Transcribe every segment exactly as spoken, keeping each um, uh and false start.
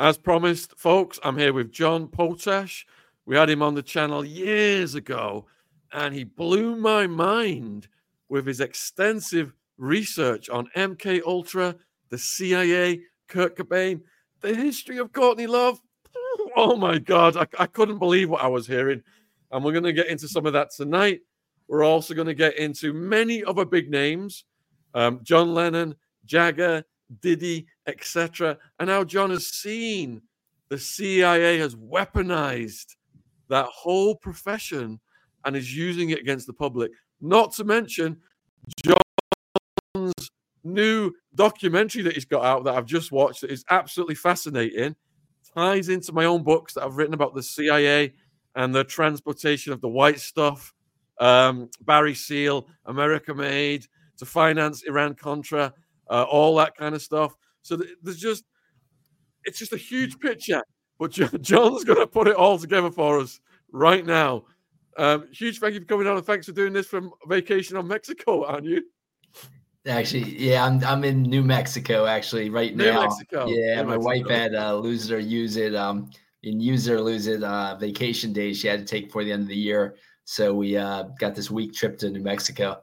As promised, folks, I'm here with John Potash. We had him on the channel years ago, and he blew my mind with his extensive research on M K Ultra, the C I A, Kurt Cobain, the history of Courtney Love. Oh my God, I, I couldn't believe what I was hearing. And we're going to get into some of that tonight. We're also going to get into many other big names, um, John Lennon, Jagger, Diddy, et cetera, and how John has seen the C I A has weaponized that whole profession and is using it against the public. Not to mention John's new documentary that he's got out that I've just watched that is absolutely fascinating. Ties into my own books that I've written about the C I A and the transportation of the white stuff, um, Barry Seal, America Made, to finance Iran-Contra, uh, all that kind of stuff. So th- there's just, it's just a huge picture. But John's going to put it all together for us right now. Um, huge thank you for coming on, and thanks for doing this from vacation on Mexico, aren't you? Actually, yeah, I'm I'm in New Mexico actually right New now. Mexico. Yeah, New my Mexico. wife had uh, lose it or use it. Um, in use it or lose it uh, vacation days she had to take before the end of the year. So we uh, got this week trip to New Mexico.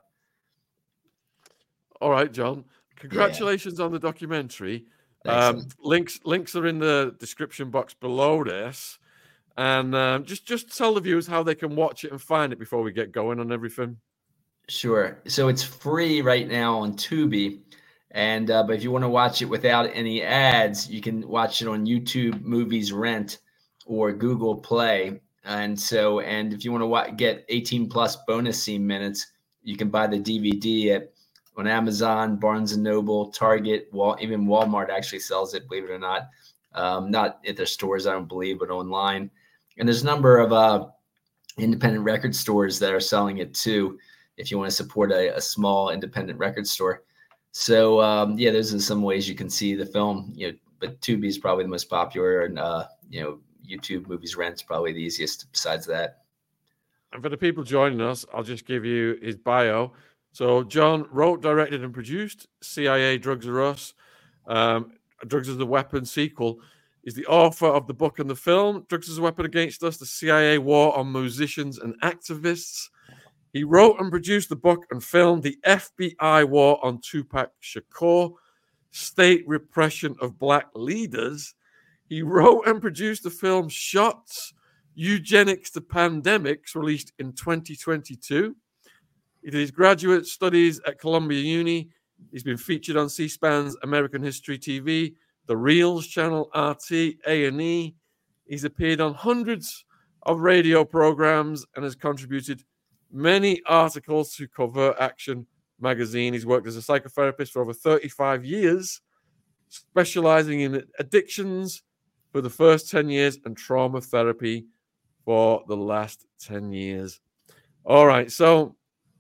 All right, John. Congratulations yeah. on the documentary. Um, links links are in the description box below this, and um, just just tell the viewers how they can watch it and find it before we get going on everything. Sure. So it's free right now on Tubi, and uh, but if you want to watch it without any ads, you can watch it on YouTube Movies Rent or Google Play. And so, and if you want to wa- get eighteen plus bonus scene minutes, you can buy the D V D at on Amazon, Barnes and Noble, Target, Wal- even Walmart actually sells it, believe it or not. Um, not at their stores, I don't believe, but online. And there's a number of uh, independent record stores that are selling it too, if you want to support a, a small independent record store. So um, yeah, those are some ways you can see the film. You know, but Tubi is probably the most popular, and uh, you know, YouTube Movies Rent is probably the easiest. Besides that, and for the people joining us, I'll just give you his bio. So John wrote, directed, and produced C I A Drugs Are Us, um, Drugs as a Weapon sequel. He's the author of the book and the film, Drugs as a Weapon Against Us, the C I A War on Musicians and Activists. He wrote and produced the book and film, The F B I War on Tupac Shakur, State Repression of Black Leaders. He wrote and produced the film Shots, Eugenics to Pandemics, released in twenty twenty-two. He did his graduate studies at Columbia Uni. He's been featured on C-SPAN's American History T V, the Reels channel, R T, A and E. He's appeared on hundreds of radio programs and has contributed many articles to Covert Action magazine. He's worked as a psychotherapist for over thirty-five years, specializing in addictions for the first ten years and trauma therapy for the last ten years. All right, so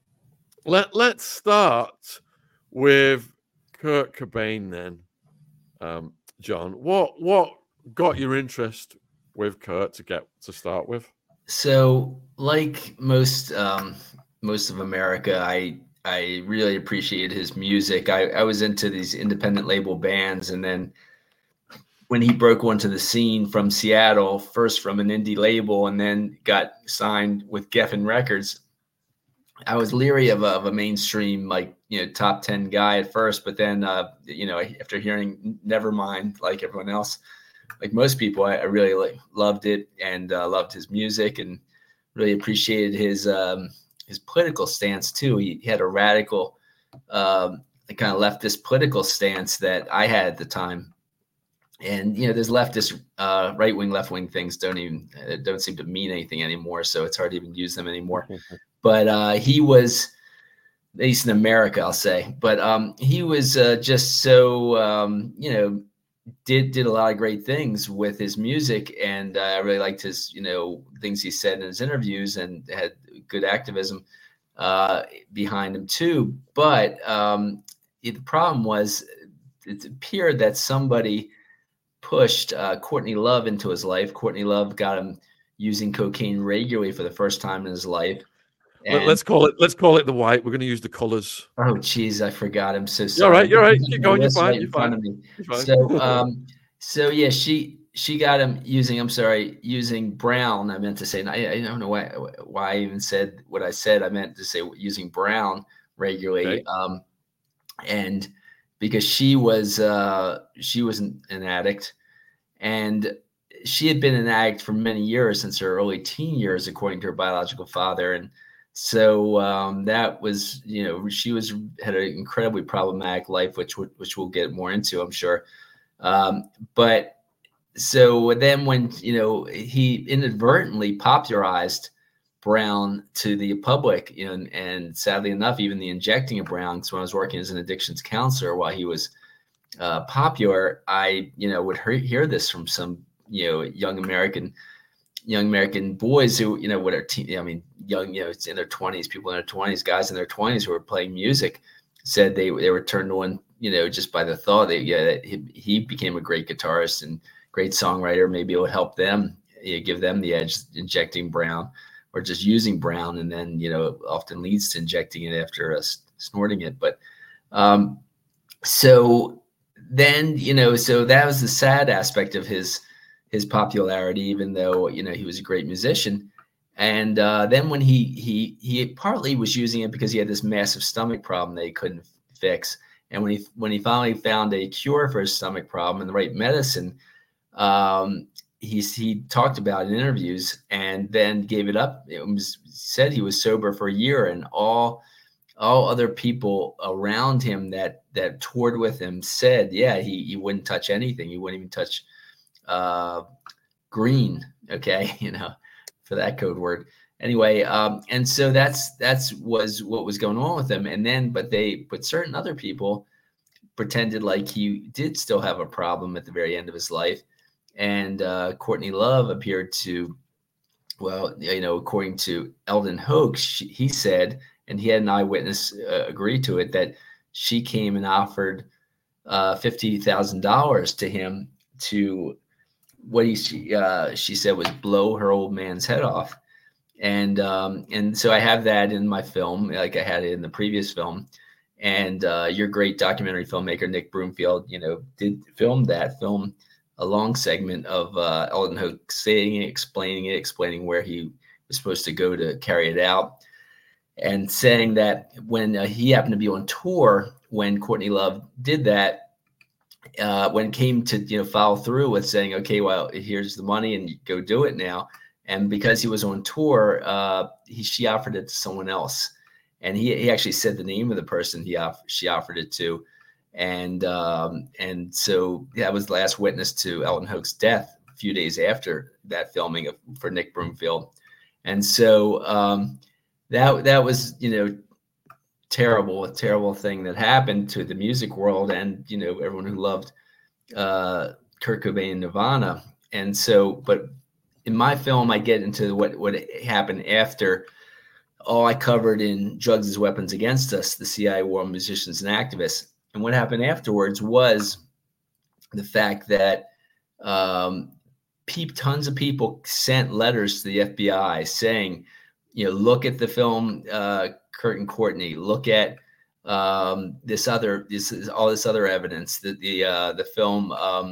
let, let's start with Kurt Cobain then, um, John. What what got your interest with Kurt to get to start with? So, like most um, most of America, I I really appreciated his music. I, I was into these independent label bands, and then when he broke onto the scene from Seattle, first from an indie label, and then got signed with Geffen Records, I was leery of a, of a mainstream, like, you know, top ten guy at first, but then, uh, you know, after hearing Nevermind, like everyone else, like most people, I, I really like, loved it and uh, loved his music and really appreciated his um, his political stance too. He, he had a radical, um, kind of leftist political stance that I had at the time. And, you know, there's leftist, uh, right wing, left wing things don't even uh, don't seem to mean anything anymore. So it's hard to even use them anymore. But uh, he was, at least in America, I'll say, but um, he was uh, just so, um, you know, did did a lot of great things with his music. And uh, I really liked his, you know, things he said in his interviews, and had good activism uh, behind him too. But um, it, the problem was, it appeared that somebody pushed uh, Courtney Love into his life. Courtney Love got him using cocaine regularly for the first time in his life. And let's call it. Let's call it the white. We're going to use the colors. Oh, geez, I forgot. I'm so sorry. You're right. You're right. Keep going. You're fine. You're fine. You're fine. So, um, so yeah, she she got him using, I'm sorry, using Brown. I meant to say, I, I don't know why, why I even said what I said. I meant to say using Brown regularly. Okay. Um, and because she was, uh, she was an, an addict, and she had been an addict for many years, since her early teen years, according to her biological father. And so um, that was, you know, she was had an incredibly problematic life, which which we'll get more into, I'm sure. Um, but so then when, you know, he inadvertently popularized Brown to the public, you know, and, and sadly enough, even the injecting of Brown. So when I was working as an addictions counselor while he was uh, popular, I, you know, would hear, hear this from some, you know, young American, young American boys who, you know, what are, teen, I mean, young, you know, it's in their twenties, people in their twenties, guys in their twenties who were playing music, said they, they were turned on, you know, just by the thought that, yeah, he, he became a great guitarist and great songwriter. Maybe it would help them, you know, give them the edge, injecting Brown or just using Brown, and then, you know, often leads to injecting it after uh, snorting it. But um, so then, you know, so that was the sad aspect of his his popularity, even though, you know, he was a great musician. And uh, then when he he he partly was using it because he had this massive stomach problem that he couldn't fix. And when he when he finally found a cure for his stomach problem and the right medicine, um, he he talked about in interviews, and then gave it up. It was said he was sober for a year, and all all other people around him that that toured with him said, yeah, he he wouldn't touch anything. He wouldn't even touch uh, green. Okay, you know, for that code word. Anyway, um, and so that's that's was what was going on with him. And then, but they, but certain other people pretended like he did still have a problem at the very end of his life. And uh, Courtney Love appeared to, well, you know, according to Eldon Hoke, she, he said, and he had an eyewitness uh, agree to it, that she came and offered uh, fifty thousand dollars to him to, what he she, uh, she said was blow her old man's head off. And um, and so I have that in my film, like I had it in the previous film. And uh, your great documentary filmmaker, Nick Broomfield, you know, did film that film. A long segment of uh, Eldon Hoke saying it, explaining it, explaining where he was supposed to go to carry it out, and saying that when uh, he happened to be on tour when Courtney Love did that, uh, when it came to, you know, follow through with saying, okay, well, here's the money and go do it now. And because he was on tour, uh, he, she offered it to someone else. And he, he actually said the name of the person he off, she offered it to. And um, and so that was the last witness to Eldon Hoke's death a few days after that filming of, for Nick Broomfield. And so um, that that was, you know, terrible, a terrible thing that happened to the music world and, you know, everyone who loved uh, Kurt Cobain and Nirvana. And so, but in my film, I get into what, what happened after all I covered in Drugs as Weapons Against Us, the C I A war on musicians and activists. And what happened afterwards was the fact that um, pe- tons of people sent letters to the F B I saying, you know, look at the film uh, Kurt and Courtney, look at um, this other, this is all this other evidence that the uh, the film, um,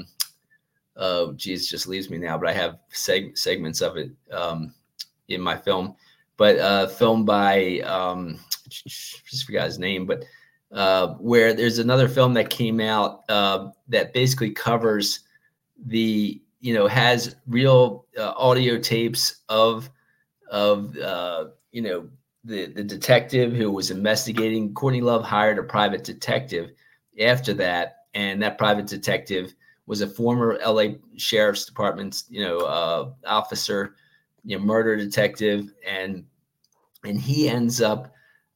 oh, geez, just leaves me now, but I have seg- segments of it um, in my film, but uh, filmed by, um, just forgot his name, but Uh, where there's another film that came out uh, that basically covers the, you know, has real uh, audio tapes of, of uh, you know, the, the detective who was investigating. Courtney Love hired a private detective after that. And that private detective was a former L A Sheriff's Department, you know, uh, officer, you know, murder detective. And, and he ends up,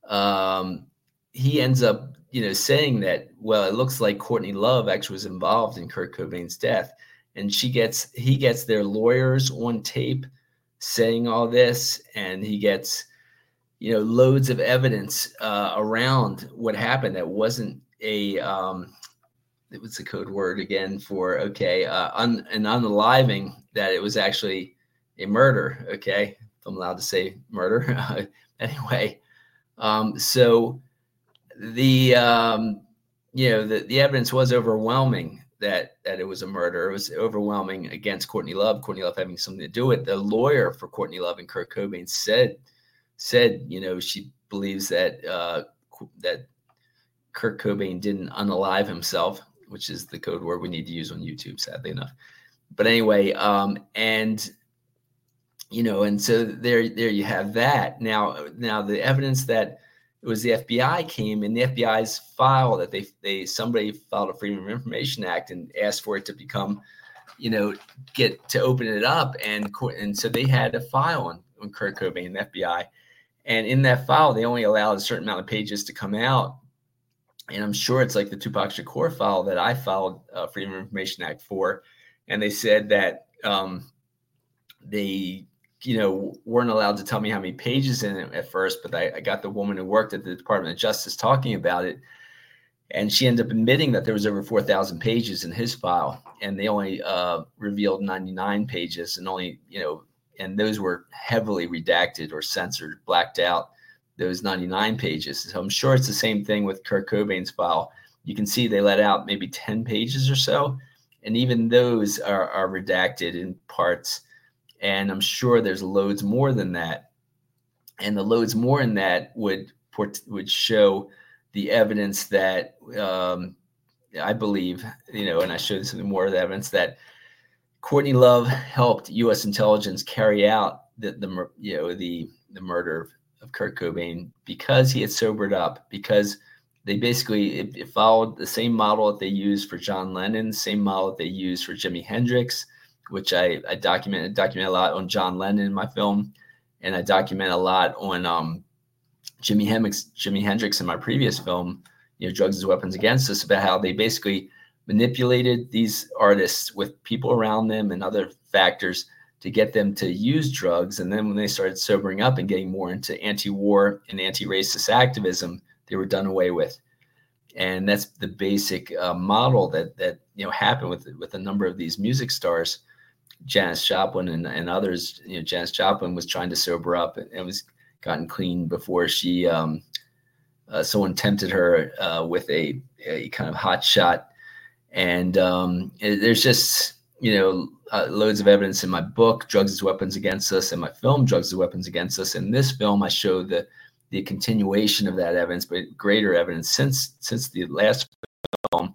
um, he ends up, you know, saying that, well, it looks like Courtney Love actually was involved in Kurt Cobain's death. And she gets, he gets their lawyers on tape saying all this, and he gets, you know, loads of evidence uh, around what happened. That wasn't a, um, it was a code word again for, okay, uh, un, an unaliving, that it was actually a murder. Okay. If I'm allowed to say murder. Anyway. Um, so, the um, you know the, the evidence was overwhelming that that it was a murder. It was overwhelming against Courtney Love. Courtney Love having something to do with it. The lawyer for Courtney Love and Kurt Cobain said said you know she believes that uh, that Kurt Cobain didn't unalive himself, which is the code word we need to use on YouTube, sadly enough. But anyway, um, and you know, and so there there you have that. Now now the evidence that it was the F B I came in the F B I's file that they they somebody filed a Freedom of Information Act and asked for it to become, you know, get to open it up, and and so they had a file on, on Kurt Cobain, the F B I, and in that file they only allowed a certain amount of pages to come out, and I'm sure it's like the Tupac Shakur file that I filed uh, Freedom of Information Act for, and they said that um, they. you know, weren't allowed to tell me how many pages in it at first, but I, I got the woman who worked at the Department of Justice talking about it. And she ended up admitting that there was over four thousand pages in his file, and they only uh, revealed ninety-nine pages, and only, you know, and those were heavily redacted or censored, blacked out, those ninety-nine pages. So I'm sure it's the same thing with Kurt Cobain's file. You can see they let out maybe ten pages or so, and even those are, are redacted in parts. And I'm sure there's loads more than that. And the loads more in that would would show the evidence that um, I believe, you know, and I showed some more of the evidence that Courtney Love helped U S intelligence carry out the, the you know, the, the murder of Kurt Cobain because he had sobered up, because they basically, it, it followed the same model that they used for John Lennon, same model that they used for Jimi Hendrix, which I, I document, document a lot on John Lennon in my film. And I document a lot on um, Jimi Hendrix, Jimi Hendrix in my previous film, you know, Drugs as Weapons Against Us, about how they basically manipulated these artists with people around them and other factors to get them to use drugs. And then when they started sobering up and getting more into anti-war and anti-racist activism, they were done away with. And that's the basic uh, model that, that, you know, happened with, with a number of these music stars. Janis Joplin and, and others, you know, Janis Joplin was trying to sober up and, and was gotten clean before she, um, uh, someone tempted her uh, with a, a kind of hot shot. And um, it, there's just, you know, uh, loads of evidence in my book, Drugs as Weapons Against Us, and my film, Drugs as Weapons Against Us. In this film, I show the the continuation of that evidence, but greater evidence since since the last film.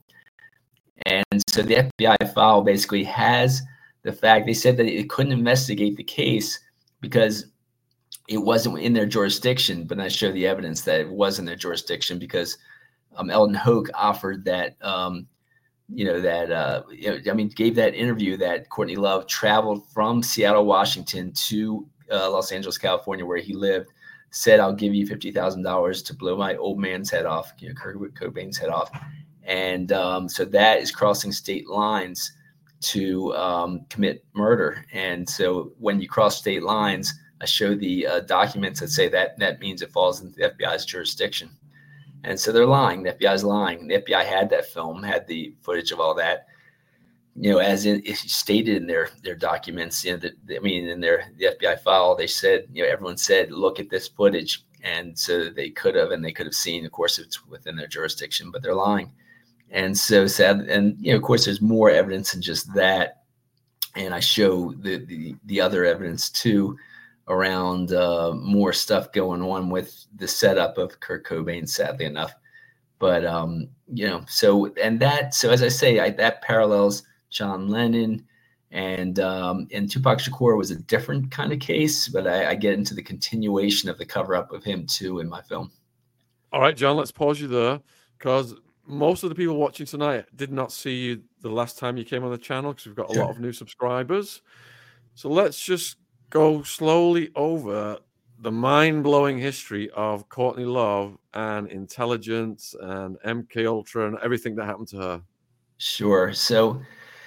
And so the F B I file basically has the fact, they said that it couldn't investigate the case because it wasn't in their jurisdiction, but I show the evidence that it was in their jurisdiction because um, Eldon Hoke offered that, um, you know, that, uh, you know, I mean, gave that interview that Courtney Love traveled from Seattle, Washington to uh, Los Angeles, California, where he lived, said, I'll give you fifty thousand dollars to blow my old man's head off, you know, Kurt Cobain's head off. And um, so that is crossing state lines to um, commit murder. And so when you cross state lines, I show the uh, documents that say that that means it falls into the F B I's jurisdiction. And so they're lying. The F B I is lying. The F B I had that film, had the footage of all that, you know, as in, it's stated in their, their documents, you know, the, I mean, in their, the F B I file, they said, you know, everyone said, look at this footage. And so they could have, and they could have seen, of course, it's within their jurisdiction, but they're lying. And so sad. And, you know, of course, there's more evidence than just that. And I show the, the, the other evidence too, around uh, more stuff going on with the setup of Kurt Cobain, sadly enough. But, um, you know, so, and that, so as I say, I, that parallels John Lennon, and, um, and Tupac Shakur was a different kind of case, but I, I get into the continuation of the cover up of him too in my film. All right, John, let's pause you there, because most of the people watching tonight did not see you the last time you came on the channel, because we've got a Sure. lot of new subscribers. So let's just go slowly over the mind-blowing history of Courtney Love and intelligence and M K Ultra and everything that happened to her. Sure. So,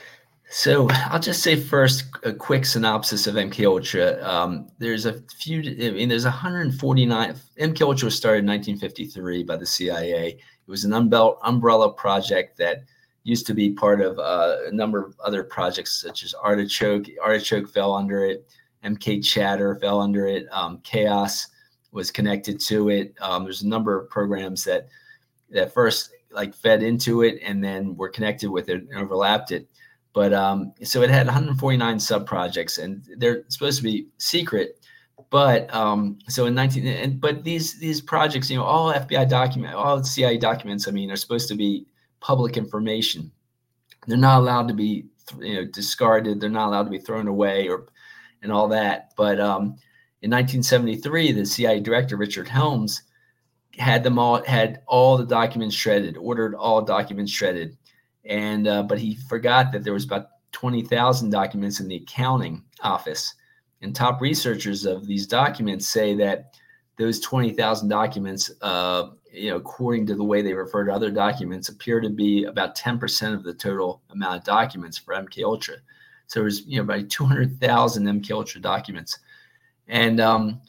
so I'll just say first a quick synopsis of M K Ultra. Um, there's a few. I mean, there's one hundred forty-nine. M K Ultra was started in nineteen fifty-three by the C I A. It was an umbrella project that used to be part of uh, a number of other projects, such as Artichoke. Artichoke fell under it. M K Chatter fell under it. Um, Chaos was connected to it. Um, there's a number of programs that that first like fed into it and then were connected with it and overlapped it. But um, so it had one hundred forty-nine sub projects, and they're supposed to be secret. But um, so in nineteen, and, but these these projects, you know, all F B I document, all C I A documents, I mean, are supposed to be public information. They're not allowed to be, you know, discarded. They're not allowed to be thrown away or and all that. But um, in nineteen seventy-three, the C I A director, Richard Helms, had them all had all the documents shredded, ordered all documents shredded. And uh, but he forgot that there was about twenty thousand documents in the accounting office. And top researchers of these documents say that those twenty thousand documents, uh, you know, according to the way they refer to other documents, appear to be about ten percent of the total amount of documents for M K Ultra. So there's, you know, about two hundred thousand M K Ultra documents. And um,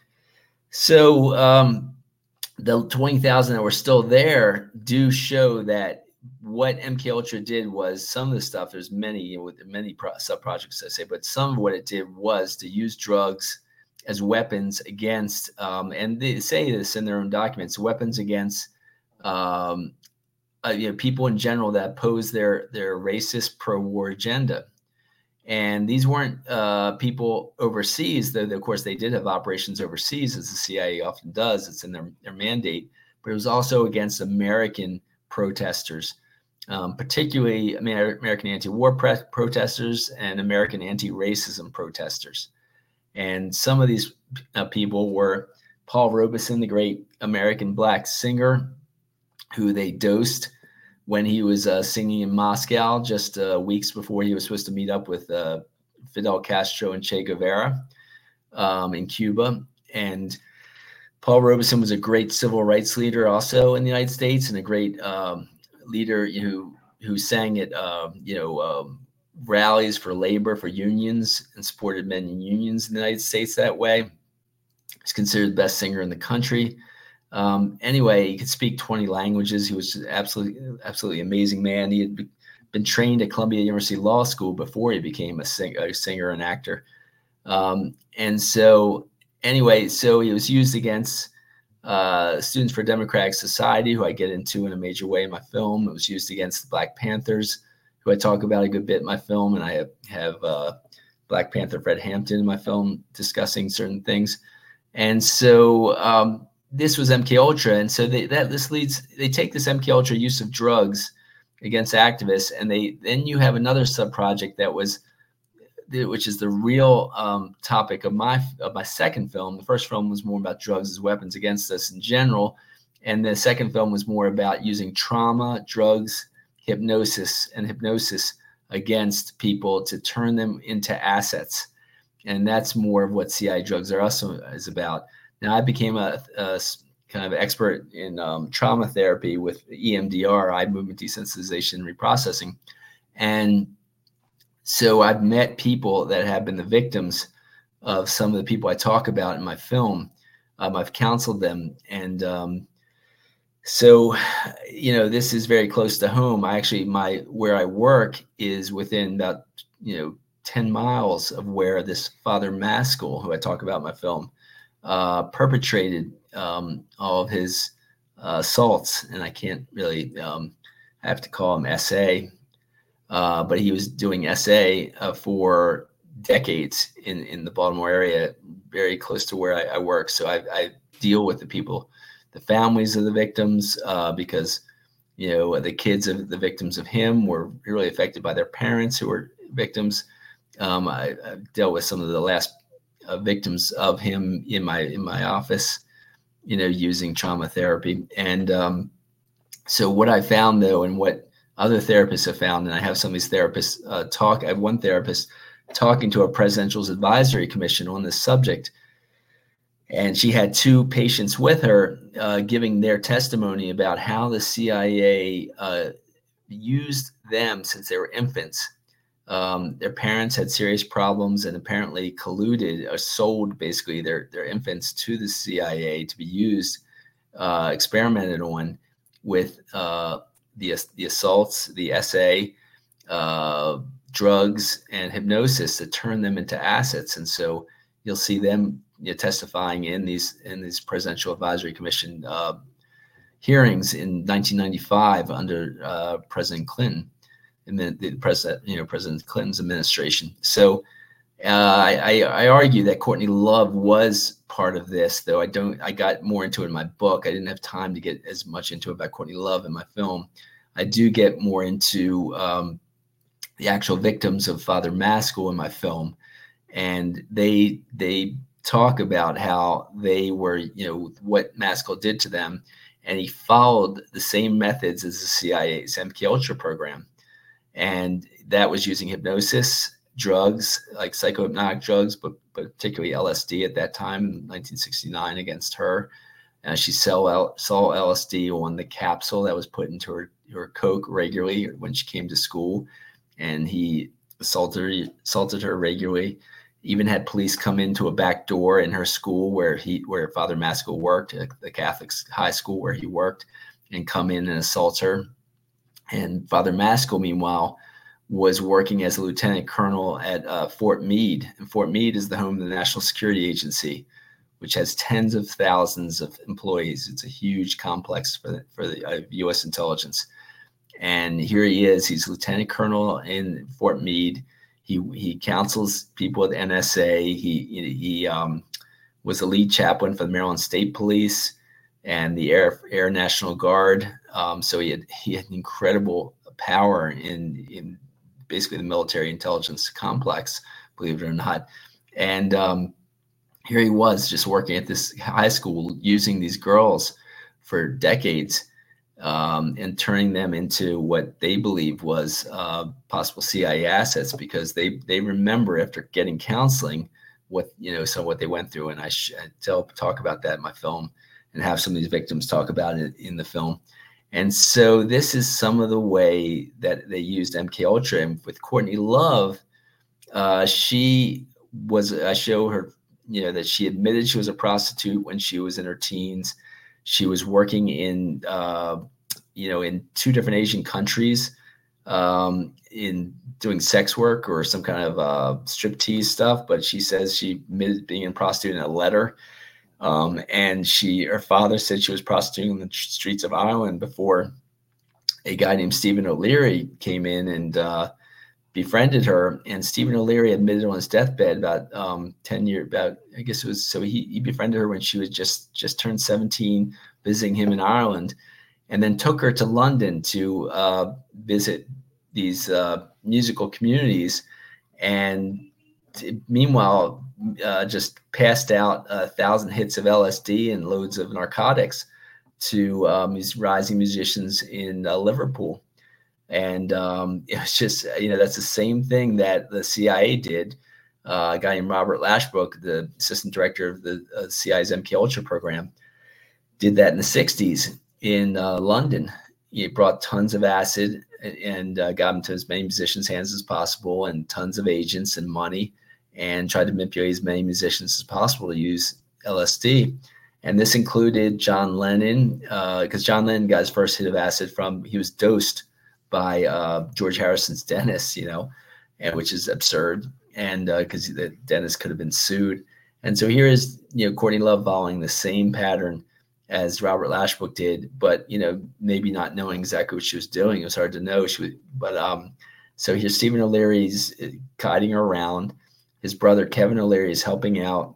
so um, the twenty thousand that were still there do show that what M K Ultra did was, some of the stuff, there's many, you know, with many pro- sub projects I say, but some of what it did was to use drugs as weapons against, um, and they say this in their own documents, weapons against um, uh, you know, people in general that oppose their their racist pro-war agenda. And these weren't uh, people overseas, though of course they did have operations overseas, as the C I A often does. It's in their, their mandate, but it was also against American protesters, um, particularly American anti-war pre- protesters and American anti-racism protesters. And some of these uh, people were Paul Robeson, the great American black singer, who they dosed when he was uh, singing in Moscow just uh, weeks before he was supposed to meet up with uh, Fidel Castro and Che Guevara um, in Cuba. And Paul Robeson was a great civil rights leader also in the United States, and a great um, leader who who sang at uh, you know um, rallies for labor, for unions, and supported men in unions in the United States that way. He's considered the best singer in the country. Um, anyway, he could speak twenty languages. He was absolutely absolutely amazing man. He had been trained at Columbia University Law School before he became a, sing- a singer and actor. Um, and so. Anyway, so he was used against uh, Students for Democratic Society, who I get into in a major way in my film. It was used against the Black Panthers, who I talk about a good bit in my film. And I have, have uh, Black Panther Fred Hampton in my film discussing certain things. And so um, this was M K Ultra. And so they, that this leads, they take this M K Ultra use of drugs against activists. And they then you have another sub-project that was, which is the real um, topic of my of my second film. The first film was more about drugs as weapons against us in general, and the second film was more about using trauma, drugs, hypnosis, and hypnosis against people to turn them into assets. And that's more of what C I A Drugs R Us is about. Now, I became a, a kind of expert in um, trauma therapy with E M D R, eye movement desensitization and reprocessing, and so I've met people that have been the victims of some of the people I talk about in my film. Um, I've counseled them. And um, so, you know, this is very close to home. I actually, my, where I work is within about, you know, ten miles of where this Father Maskell, who I talk about in my film, uh, perpetrated um, all of his uh, assaults. And I can't really, um, I have to call him S A. Uh, but he was doing S A uh, for decades in, in the Baltimore area, very close to where I, I work. So I, I deal with the people, the families of the victims, uh, because, you know, the kids of the victims of him were really affected by their parents who were victims. Um, I, I've dealt with some of the last uh, victims of him in my in my office, you know, using trauma therapy. And um, so what I found, though, and what other therapists have found, and I have some of these therapists uh, talk. I have one therapist talking to a presidential advisory commission on this subject, and she had two patients with her uh, giving their testimony about how the C I A uh, used them since they were infants. Um, their parents had serious problems and apparently colluded or sold basically their, their infants to the C I A to be used, uh, experimented on with uh, the the assaults, the S A, uh, drugs, and hypnosis to turn them into assets. And so you'll see them, you know, testifying in these in these presidential advisory commission, uh, hearings in nineteen ninety-five under uh, President Clinton, and then the president, you know, President Clinton's administration. So uh, I, I argue that Courtney Love was part of this, though I don't. I got more into it in my book. I didn't have time to get as much into it about Courtney Love in my film. I do get more into um, the actual victims of Father Maskell in my film, and they they talk about how they were, you know, what Maskell did to them. And he followed the same methods as the C I A's M K Ultra program. And that was using hypnosis, drugs, like psychohypnotic drugs, but, but particularly L S D at that time in nineteen sixty-nine against her. Uh, she saw, saw L S D on the capsule that was put into her, her Coke regularly when she came to school. And he assaulted her, assaulted her regularly. Even had police come into a back door in her school where he, where Father Maskell worked, the Catholic high school where he worked, and come in and assault her. And Father Maskell, meanwhile, was working as a lieutenant colonel at uh, Fort Meade. And Fort Meade is the home of the National Security Agency, which has tens of thousands of employees. It's a huge complex for the, for the uh, U S intelligence. And here he is. He's lieutenant colonel in Fort Meade. He he counsels people at the N S A. He he um, was the lead chaplain for the Maryland State Police and the Air Air National Guard. Um, so he had he had incredible power in in basically the military intelligence complex, believe it or not. And um, here he was just working at this high school, using these girls for decades. Um, and turning them into what they believed was uh, possible C I A assets, because they they remember after getting counseling what, you know, so what they went through. And I, sh- I tell talk about that in my film and have some of these victims talk about it in the film. And so this is some of the way that they used M K Ultra. And with Courtney Love, uh, she was, I show her, you know, that she admitted she was a prostitute when she was in her teens. She was working in, uh, you know, in two different Asian countries, um, in doing sex work or some kind of uh, striptease stuff. But she says she admitted being a prostitute in a letter. Um, and she, her father said she was prostituting on the streets of Ireland before a guy named Stephen O'Leary came in and uh, befriended her. And Stephen O'Leary admitted on his deathbed about um, ten years, about, I guess it was, so he, he befriended her when she was just, just turned seventeen, visiting him in Ireland, and then took her to London to uh, visit these uh, musical communities. And t- meanwhile, uh, just passed out a thousand hits of L S D and loads of narcotics to um, these rising musicians in uh, Liverpool. And um, it was just, you know, that's the same thing that the C I A did. Uh, a guy named Robert Lashbrook, the assistant director of the uh, C I A's M K Ultra program, did that in the sixties in uh, London. He brought tons of acid and, and uh, got into as many musicians' hands as possible, and tons of agents and money, and tried to manipulate as many musicians as possible to use L S D. And this included John Lennon, because uh, John Lennon got his first hit of acid from, he was dosed by uh, George Harrison's dentist, you know, and which is absurd. And because uh, the dentist could have been sued. And so here is, you know, Courtney Love following the same pattern as Robert Lashbrook did, but, you know, maybe not knowing exactly what she was doing. It was hard to know. She was, but um, so here's Stephen O'Leary's guiding her around. His brother, Kevin O'Leary, is helping out.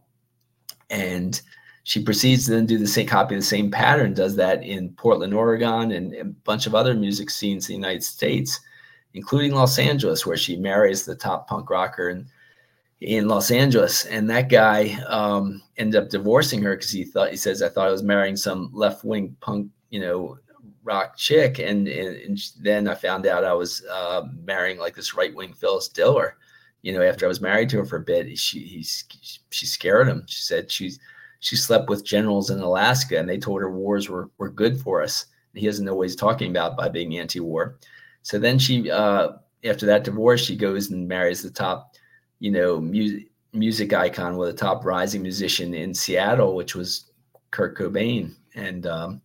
And she proceeds to then do the same, copy the same pattern, does that in Portland, Oregon, and a bunch of other music scenes in the United States, including Los Angeles, where she marries the top punk rocker in, in Los Angeles. And that guy um, ended up divorcing her because he thought, he says, I thought I was marrying some left-wing punk, you know, rock chick. And, and, and then I found out I was uh, marrying like this right-wing Phyllis Diller. You know, after I was married to her for a bit, she, he, she scared him. She said she's, She slept with generals in Alaska, and they told her wars were, were good for us. And he doesn't know what he's talking about by being anti-war. So then she, uh, after that divorce, she goes and marries the top, you know, music music icon, with a top rising musician in Seattle, which was Kurt Cobain, and um,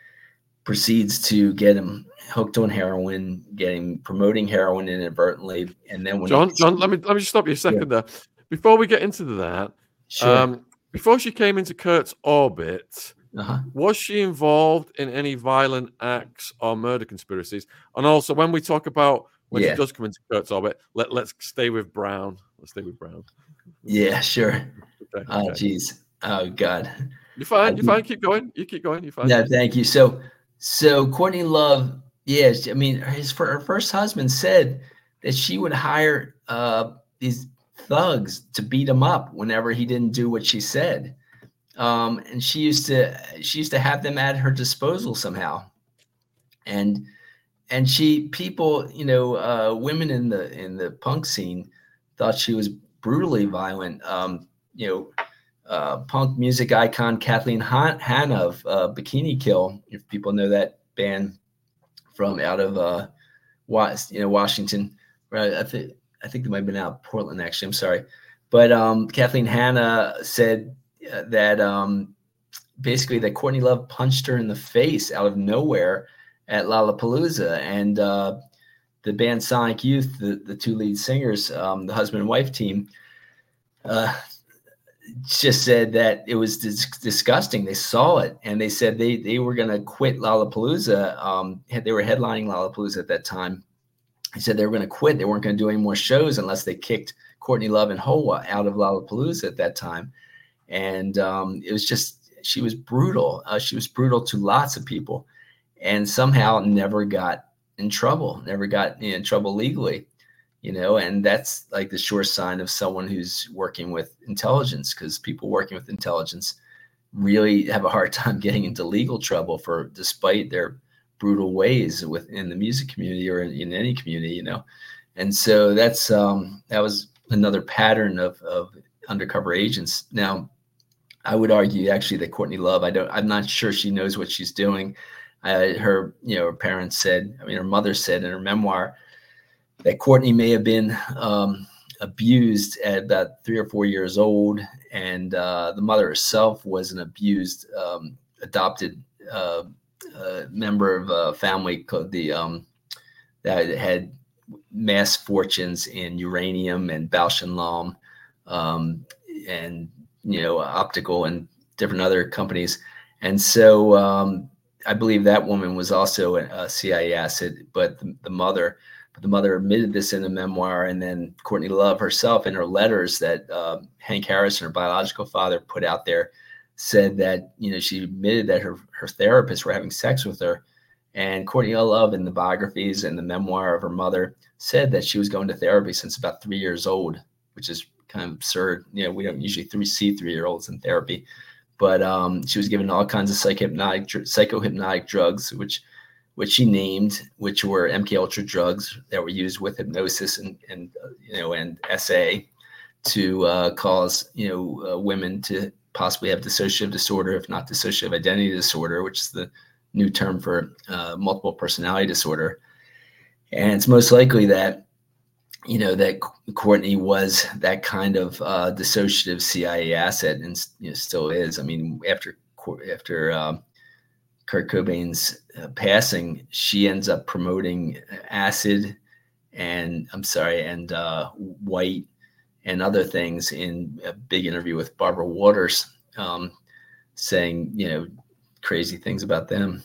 proceeds to get him hooked on heroin, getting promoting heroin inadvertently. And then when John, he, John, let me let me just stop you a second yeah. there. Before we get into that, sure. um, before she came into Kurt's orbit, Uh-huh. Was she involved in any violent acts or murder conspiracies? And also, when we talk about when Yeah. she does come into Kurt's orbit, let, let's stay with Brown. Let's stay with Brown. Yeah, sure. Okay, Oh, okay. geez. Oh, God. You're fine. You're fine. Keep going. You keep going. You're fine. No, thank you. So, so Courtney Love, yes, I mean, his her first husband said that she would hire uh, these thugs to beat him up whenever he didn't do what she said, um, and she used to she used to have them at her disposal somehow, and and she people, you know, uh, women in the in the punk scene thought she was brutally violent. Um, you know. Uh, punk music icon Kathleen Han- Hanna of uh, Bikini Kill, if people know that band from out of uh, Was- you know Washington, right? I think I think they might have been out of Portland actually. I'm sorry, but um, Kathleen Hanna said uh, that um, basically that Courtney Love punched her in the face out of nowhere at Lollapalooza, and uh, the band Sonic Youth, the the two lead singers, um, the husband and wife team. Uh, just said that it was dis- disgusting. They saw it and they said they they were going to quit Lollapalooza. Um, they were headlining Lollapalooza at that time. He said they were going to quit. They weren't going to do any more shows unless they kicked Courtney Love and Hoa out of Lollapalooza at that time. And um, it was just, she was brutal. Uh, she was brutal to lots of people and somehow never got in trouble, never got in trouble legally. You know, and that's like the sure sign of someone who's working with intelligence, because people working with intelligence really have a hard time getting into legal trouble for despite their brutal ways within the music community or in, in any community, you know. And so that's um, that was another pattern of, of undercover agents. Now, I would argue actually that Courtney Love, I don't, I'm not sure she knows what she's doing. Uh, her, you know, her parents said, I mean, her mother said in her memoir that Courtney may have been um, abused at about three or four years old, and uh, the mother herself was an abused, um, adopted uh, uh, member of a family called the um, that had mass fortunes in uranium and Bausch and Lomb, um, and you know, optical and different other companies, and so um, I believe that woman was also a, a C I A asset, but the, the mother. The mother admitted this in a memoir, and then Courtney Love herself in her letters that uh, Hank Harrison, her biological father, put out there, said that, you know, she admitted that her, her therapists were having sex with her. And Courtney Love in the biographies and the memoir of her mother said that she was going to therapy since about three years old, which is kind of absurd. You know, we don't usually three, see three-year-olds in therapy. But um, she was given all kinds of psychohypnotic, psychohypnotic drugs, which which she named, which were M K Ultra drugs that were used with hypnosis and, and uh, you know, and S A to uh, cause, you know, uh, women to possibly have dissociative disorder, if not dissociative identity disorder, which is the new term for uh, multiple personality disorder. And it's most likely that, you know, that Courtney was that kind of uh, dissociative C I A asset, and you know, still is. I mean, after after um, Kurt Cobain's uh, passing, she ends up promoting acid and I'm sorry, and uh, white and other things in a big interview with Barbara Waters, um, saying, you know, crazy things about them.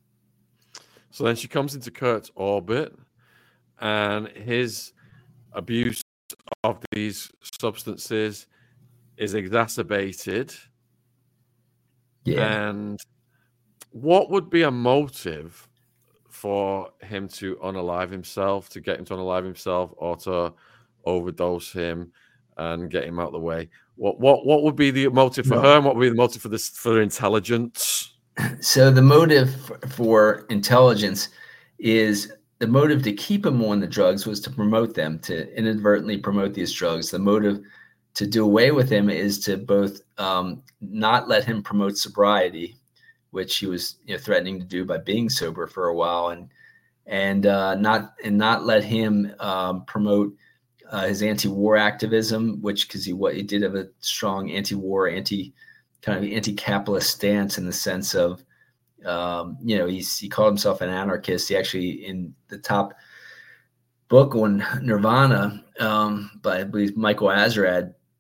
So then she comes into Kurt's orbit, and his abuse of these substances is exacerbated. Yeah. And what would be a motive for him to unalive himself, to get him to unalive himself, or to overdose him and get him out of the way? What what what would be the motive for No. her, and what would be the motive for this for intelligence? So the motive for intelligence is the motive to keep him on the drugs was to promote them, to inadvertently promote these drugs. The motive to do away with him is to both um, not let him promote sobriety, which he was, you know, threatening to do by being sober for a while, and and uh, not and not let him um, promote uh, his anti-war activism, which because he what he did have a strong anti-war, anti kind of anti-capitalist stance in the sense of, um, you know, he's he called himself an anarchist. He actually, in the top book on Nirvana um, by I believe Michael Azerrad,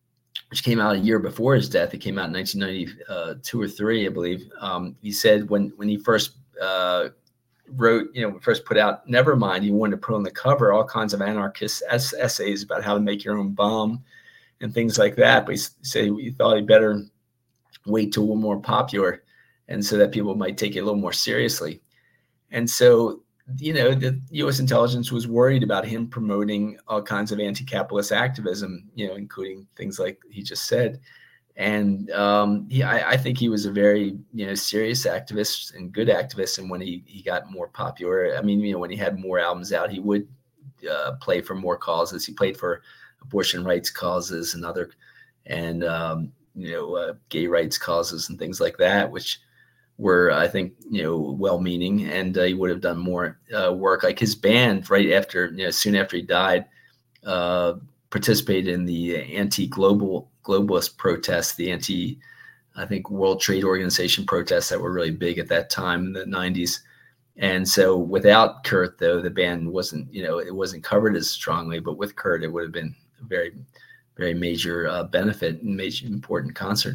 which came out a year before his death. It came out in nineteen ninety-two or three, I believe. Um, he said when when he first uh, wrote, you know, first put out Nevermind, he wanted to put on the cover all kinds of anarchist ess- essays about how to make your own bomb and things like that. But he said he thought he better wait till we're more popular, and so that people might take it a little more seriously. And so, you know, the U S intelligence was worried about him promoting all kinds of anti-capitalist activism, you know, including things like he just said. And um, he, I, I think he was a very, you know, serious activist and good activist. And when he, he got more popular, I mean, you know, when he had more albums out, he would uh, play for more causes. He played for abortion rights causes and other, and, um, you know, uh, gay rights causes and things like that, which were, I think, you know, well-meaning, and uh, he would have done more uh, work. Like his band, right after, you know, soon after he died, uh, participated in the anti-global globalist protests, the anti, I think, World Trade Organization protests that were really big at that time in the nineties. And so without Kurt, though, the band wasn't, you know, it wasn't covered as strongly, but with Kurt, it would have been a very, very major uh, benefit and major important concert.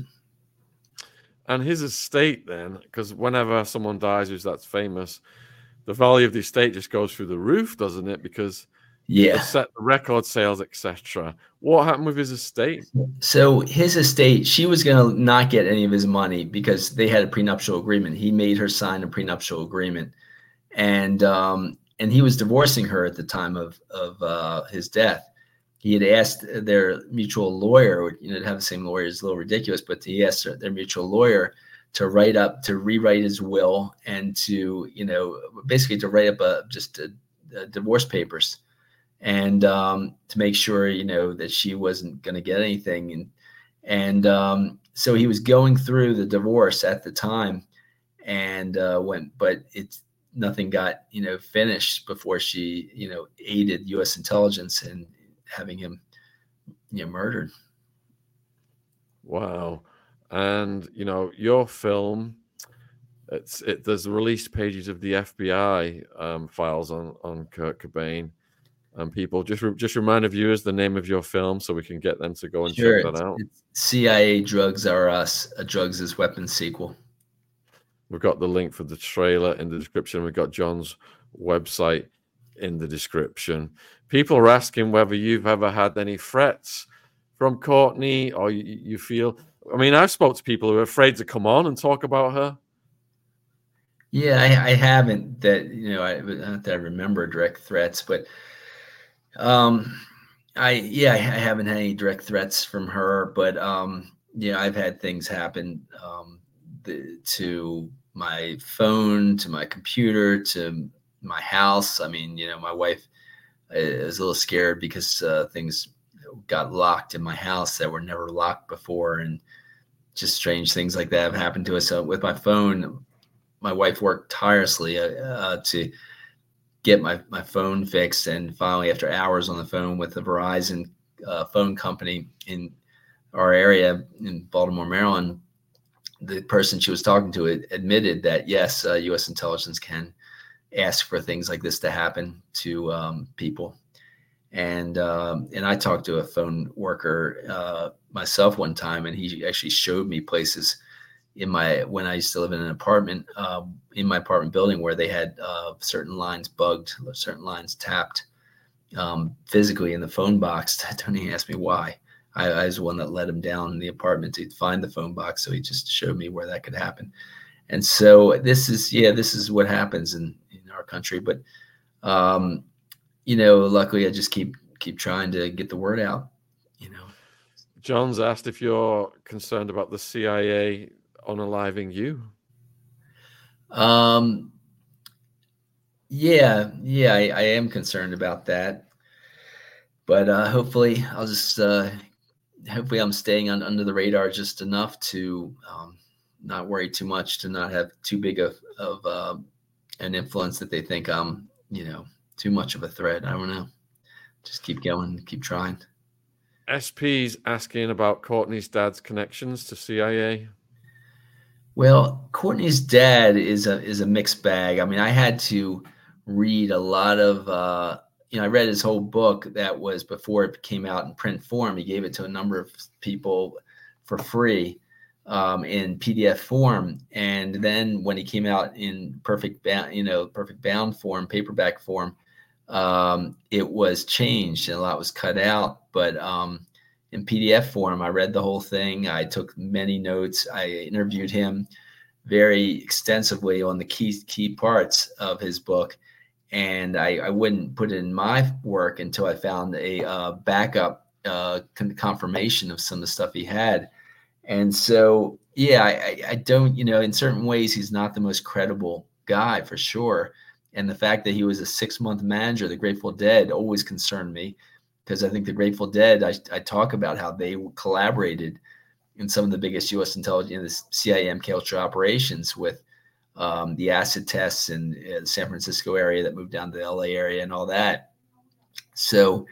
And his estate then, because whenever someone dies who's that's famous, the value of the estate just goes through the roof, doesn't it? Because yeah, set the record sales, et cetera. What happened with his estate? So his estate, she was going to not get any of his money because they had a prenuptial agreement. He made her sign a prenuptial agreement, and um, and he was divorcing her at the time of of uh, his death. He had asked their mutual lawyer, you know, to have the same lawyer is a little ridiculous, but he asked their mutual lawyer to write up, to rewrite his will, and to, you know, basically to write up a, just a, a divorce papers, and um, to make sure, you know, that she wasn't going to get anything. And, and um, so he was going through the divorce at the time, and uh, went, but it's, nothing got, you know, finished before she, you know, aided U S intelligence in having him, you know, murdered. Wow. And, you know, your film, it's it there's released pages of the F B I um, files on, on Kurt Cobain. And people, just re- just remind the viewers the name of your film so we can get them to go and Sure, check that out. It's C I A Drugs Are Us, a Drugs as Weapons sequel. We've got the link for the trailer in the description. We've got John's website in the description. People are asking whether you've ever had any threats from Courtney, or you, you feel, I mean, I've spoke to people who are afraid to come on and talk about her. Yeah, I, I haven't that, you know, I, not that I remember direct threats, but um, I, yeah, I haven't had any direct threats from her, but um, yeah, I've had things happen um, the, to my phone, to my computer, to my house. I mean, you know, my wife is a little scared because uh, things got locked in my house that were never locked before, and just strange things like that have happened to us. So with my phone, my wife worked tirelessly uh, to get my, my phone fixed, and finally, after hours on the phone with the Verizon uh, phone company in our area in Baltimore, Maryland, the person she was talking to admitted that yes, uh, U S intelligence can ask for things like this to happen to um, people. And um, and I talked to a phone worker uh, myself one time, and he actually showed me places in my, when I used to live in an apartment, uh, in my apartment building, where they had uh, certain lines bugged, certain lines tapped um, physically in the phone box. Don't even ask me why. I, I was the one that led him down in the apartment to find the phone box, so he just showed me where that could happen. And so this is, yeah, this is what happens in, in our country. But um, you know, luckily I just keep keep trying to get the word out, you know. John's asked if you're concerned about the C I A unaliving you. Um, yeah, yeah, I, I am concerned about that. But uh, hopefully I'll just, uh, hopefully I'm staying on, under the radar just enough to um, not worry too much, to not have too big of, of uh, an influence that they think I'm, you know, too much of a threat. I don't know. Just keep going, keep trying. S P's asking about Courtney's dad's connections to C I A. Well, Courtney's dad is a is a mixed bag. I mean, I had to read a lot of uh, you know, I read his whole book that was before it came out in print form. He gave it to a number of people for free um, in P D F form. And then when he came out in perfect, bound, you know, perfect bound form, paperback form, um, it was changed and a lot was cut out. But um, in P D F form, I read the whole thing. I took many notes. I interviewed him very extensively on the key key parts of his book. And I, I wouldn't put it in my work until I found a uh, backup uh, con- confirmation of some of the stuff he had. And so, yeah, I, I don't, you know, in certain ways, he's not the most credible guy for sure. And the fact that he was a six month manager of the Grateful Dead always concerned me, because I think the Grateful Dead, I, I talk about how they collaborated in some of the biggest U S intelligence, C I A M K Ultra operations with um, the acid tests in uh, the San Francisco area that moved down to the L A area and all that. So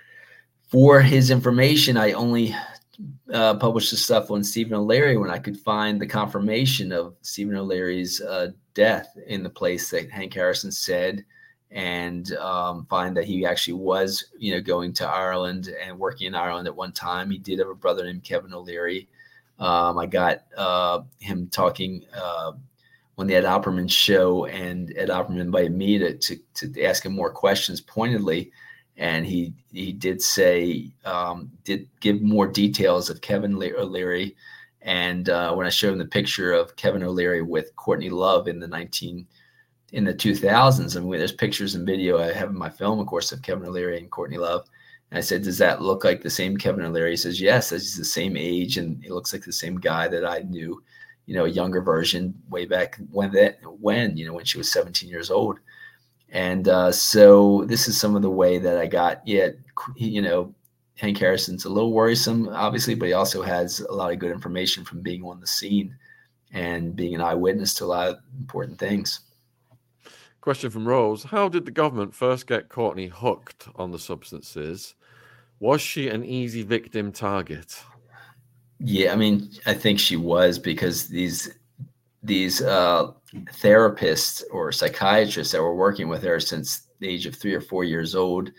for his information, I only uh, published the stuff on Stephen O'Leary when I could find the confirmation of Stephen O'Leary's uh, death in the place that Hank Harrison said, and um, find that he actually was, you know, going to Ireland and working in Ireland at one time. He did have a brother named Kevin O'Leary. Um, I got uh, him talking uh, on the Ed Opperman show, and Ed Opperman invited me to, to, to ask him more questions pointedly. And he he did say, um, did give more details of Kevin O'Leary. And uh, when I showed him the picture of Kevin O'Leary with Courtney Love in the nineteen in the two thousands, I mean, there's pictures and video I have in my film, of course, of Kevin O'Leary and Courtney Love. And I said, does that look like the same Kevin O'Leary? He says, yes, he's the same age, and he looks like the same guy that I knew, you know, a younger version way back when that when you know when she was seventeen years old. And uh, so this is some of the way that I got, yeah, you know, Hank Harrison's a little worrisome, obviously, but he also has a lot of good information from being on the scene and being an eyewitness to a lot of important things. Question from Rose. How did the government first get Courtney hooked on the substances? Was she an easy victim target? Yeah, I mean, I think she was, because these these uh, therapists or psychiatrists that were working with her since the age of three or four years old,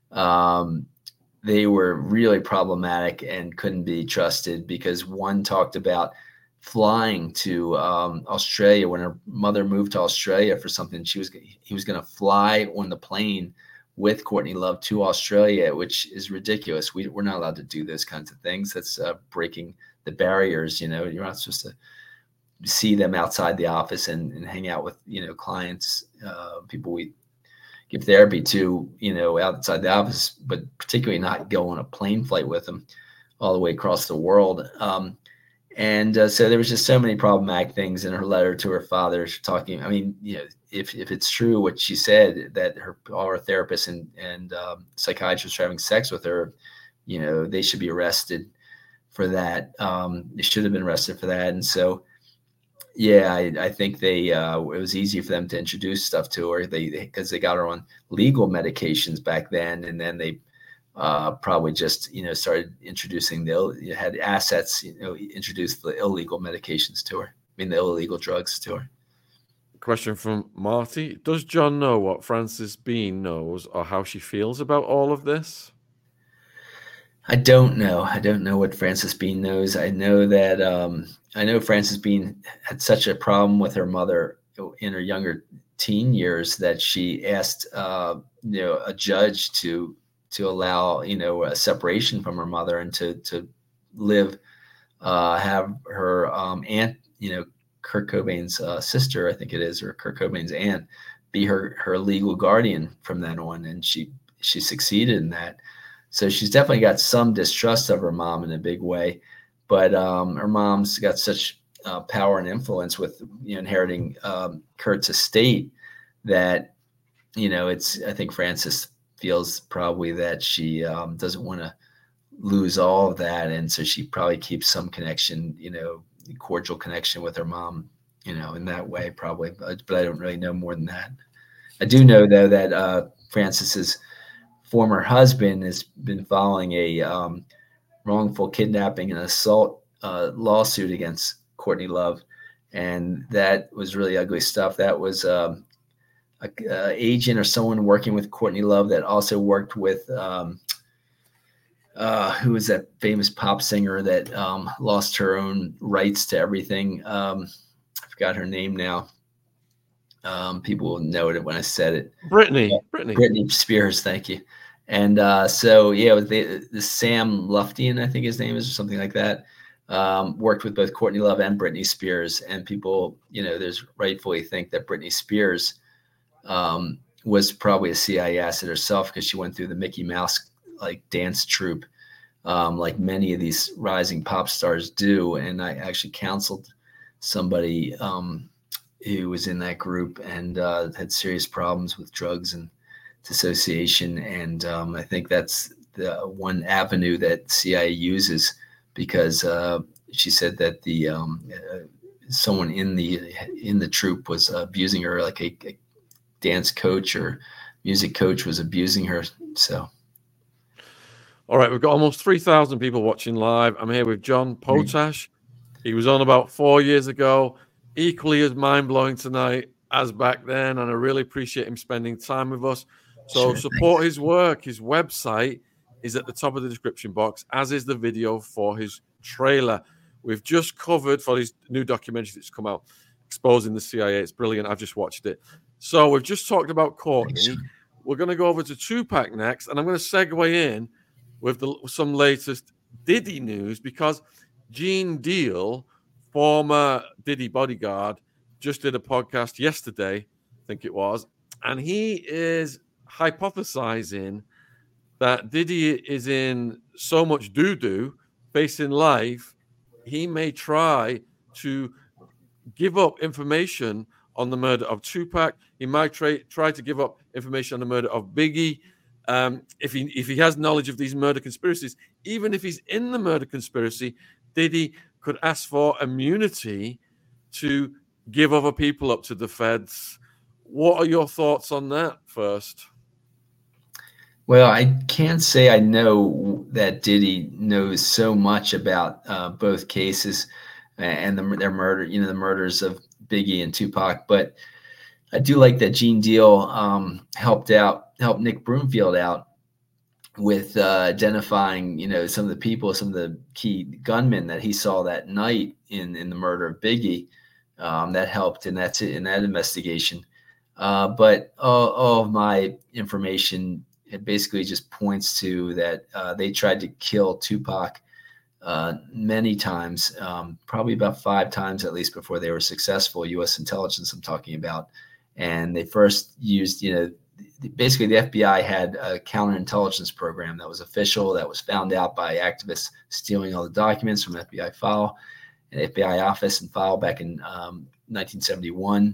um, they were really problematic and couldn't be trusted, because one talked about flying to um, Australia when her mother moved to Australia for something. She was he was going to fly on the plane with Courtney Love to Australia, which is ridiculous. We, we're not allowed to do those kinds of things. That's uh, breaking the barriers. You know, you're not supposed to see them outside the office and, and hang out with, you know, clients, uh, people we give therapy to, you know, outside the office, but particularly not go on a plane flight with them all the way across the world. Um, and uh, so there was just so many problematic things in her letter to her father talking. I mean, you know, if, if it's true what she said, that her, all her therapists and, and um, psychiatrists are having sex with her, you know, they should be arrested for that. Um, they should have been arrested for that. And so, yeah, I, I think they uh, it was easy for them to introduce stuff to her. They because they, they got her on legal medications back then, and then they uh, probably just you know started introducing the you had assets, you know, introduced the illegal medications to her. I mean, the illegal drugs to her. Question from Marty: does John know what Frances Bean knows, or how she feels about all of this? I don't know. I don't know what Frances Bean knows. I know that um, I know Frances Bean had such a problem with her mother in her younger teen years that she asked, uh, you know, a judge to to allow, you know, a separation from her mother and to to live, uh, have her um, aunt, you know, Kurt Cobain's uh, sister, I think it is, or Kurt Cobain's aunt, be her her legal guardian from then on, and she she succeeded in that. So she's definitely got some distrust of her mom in a big way, but um, her mom's got such uh, power and influence with, you know, inheriting um, Kurt's estate that, you know, it's, I think Frances feels probably that she um, doesn't want to lose all of that. And so she probably keeps some connection, you know, cordial connection with her mom, you know, in that way probably, but, but I don't really know more than that. I do know though that uh, Frances's former husband has been filing a um, wrongful kidnapping and assault uh, lawsuit against Courtney Love. And that was really ugly stuff. That was um, a, a agent or someone working with Courtney Love that also worked with um, uh, who was that famous pop singer that um, lost her own rights to everything. Um, I forgot her name now. Um, people will know it when I said it. Britney, Yeah. Britney, Britney Spears. Thank you. And uh, so, yeah, with the, the Sam Luftian, I think his name is, or something like that, um, worked with both Courtney Love and Britney Spears. And people, you know, there's rightfully think that Britney Spears um, was probably a C I A asset herself because she went through the Mickey Mouse like dance troupe, um, like many of these rising pop stars do. And I actually counseled somebody um, who was in that group and uh, had serious problems with drugs and dissociation. And um, I think that's the one avenue that C I A uses, because uh, she said that the um, uh, someone in the in the troupe was abusing her, like a, a dance coach or music coach was abusing her. So, all right, we've got almost three thousand people watching live. I'm here with John Potash. He was on about four years ago, equally as mind-blowing tonight as back then, and I really appreciate him spending time with us. So sure, support thanks. his work. His website is at the top of the description box, as is the video for his trailer. We've just covered for his new documentary that's come out, exposing the C I A. It's brilliant. I've just watched it. So we've just talked about Courtney. Thanks. We're going to go over to Tupac next, and I'm going to segue in with the, some latest Diddy news, because Gene Deal, former Diddy bodyguard, just did a podcast yesterday, I think it was, and he is hypothesizing that Diddy is in so much doo-doo, facing life, he may try to give up information on the murder of Tupac. He might try, try to give up information on the murder of Biggie. Um, if he if he has knowledge of these murder conspiracies, even if he's in the murder conspiracy, Diddy could ask for immunity to give other people up to the feds. What are your thoughts on that first? Well, I can't say I know that Diddy knows so much about uh, both cases and the, their murder, you know, the murders of Biggie and Tupac. But I do like that Gene Deal um, helped out, helped Nick Broomfield out with uh, identifying, you know, some of the people, some of the key gunmen that he saw that night in, in the murder of Biggie. Um, that helped in that, in that investigation. Uh, but all, all of my information, it basically just points to that uh, they tried to kill Tupac uh, many times, um, probably about five times at least before they were successful. U S intelligence I'm talking about. And they first used, you know, basically the F B I had a counterintelligence program that was official, that was found out by activists stealing all the documents from F B I file, an F B I office and file back in um, nineteen seventy-one.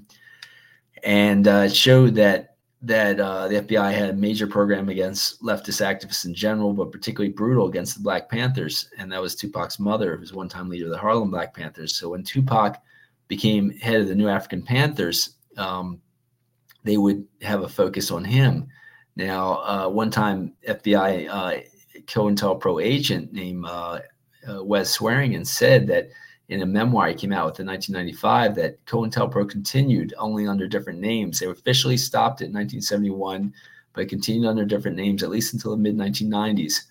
And uh, it showed that that uh, the F B I had a major program against leftist activists in general, but particularly brutal against the Black Panthers. And that was Tupac's mother, who was one-time leader of the Harlem Black Panthers. So when Tupac became head of the New African Panthers, um, they would have a focus on him. Now, uh, one time F B I uh, COINTELPRO agent named uh, uh, Wes Swearingen said that in a memoir he came out with in nineteen ninety-five that COINTELPRO continued only under different names. They officially stopped in nineteen seventy-one, but continued under different names at least until the mid nineteen nineties.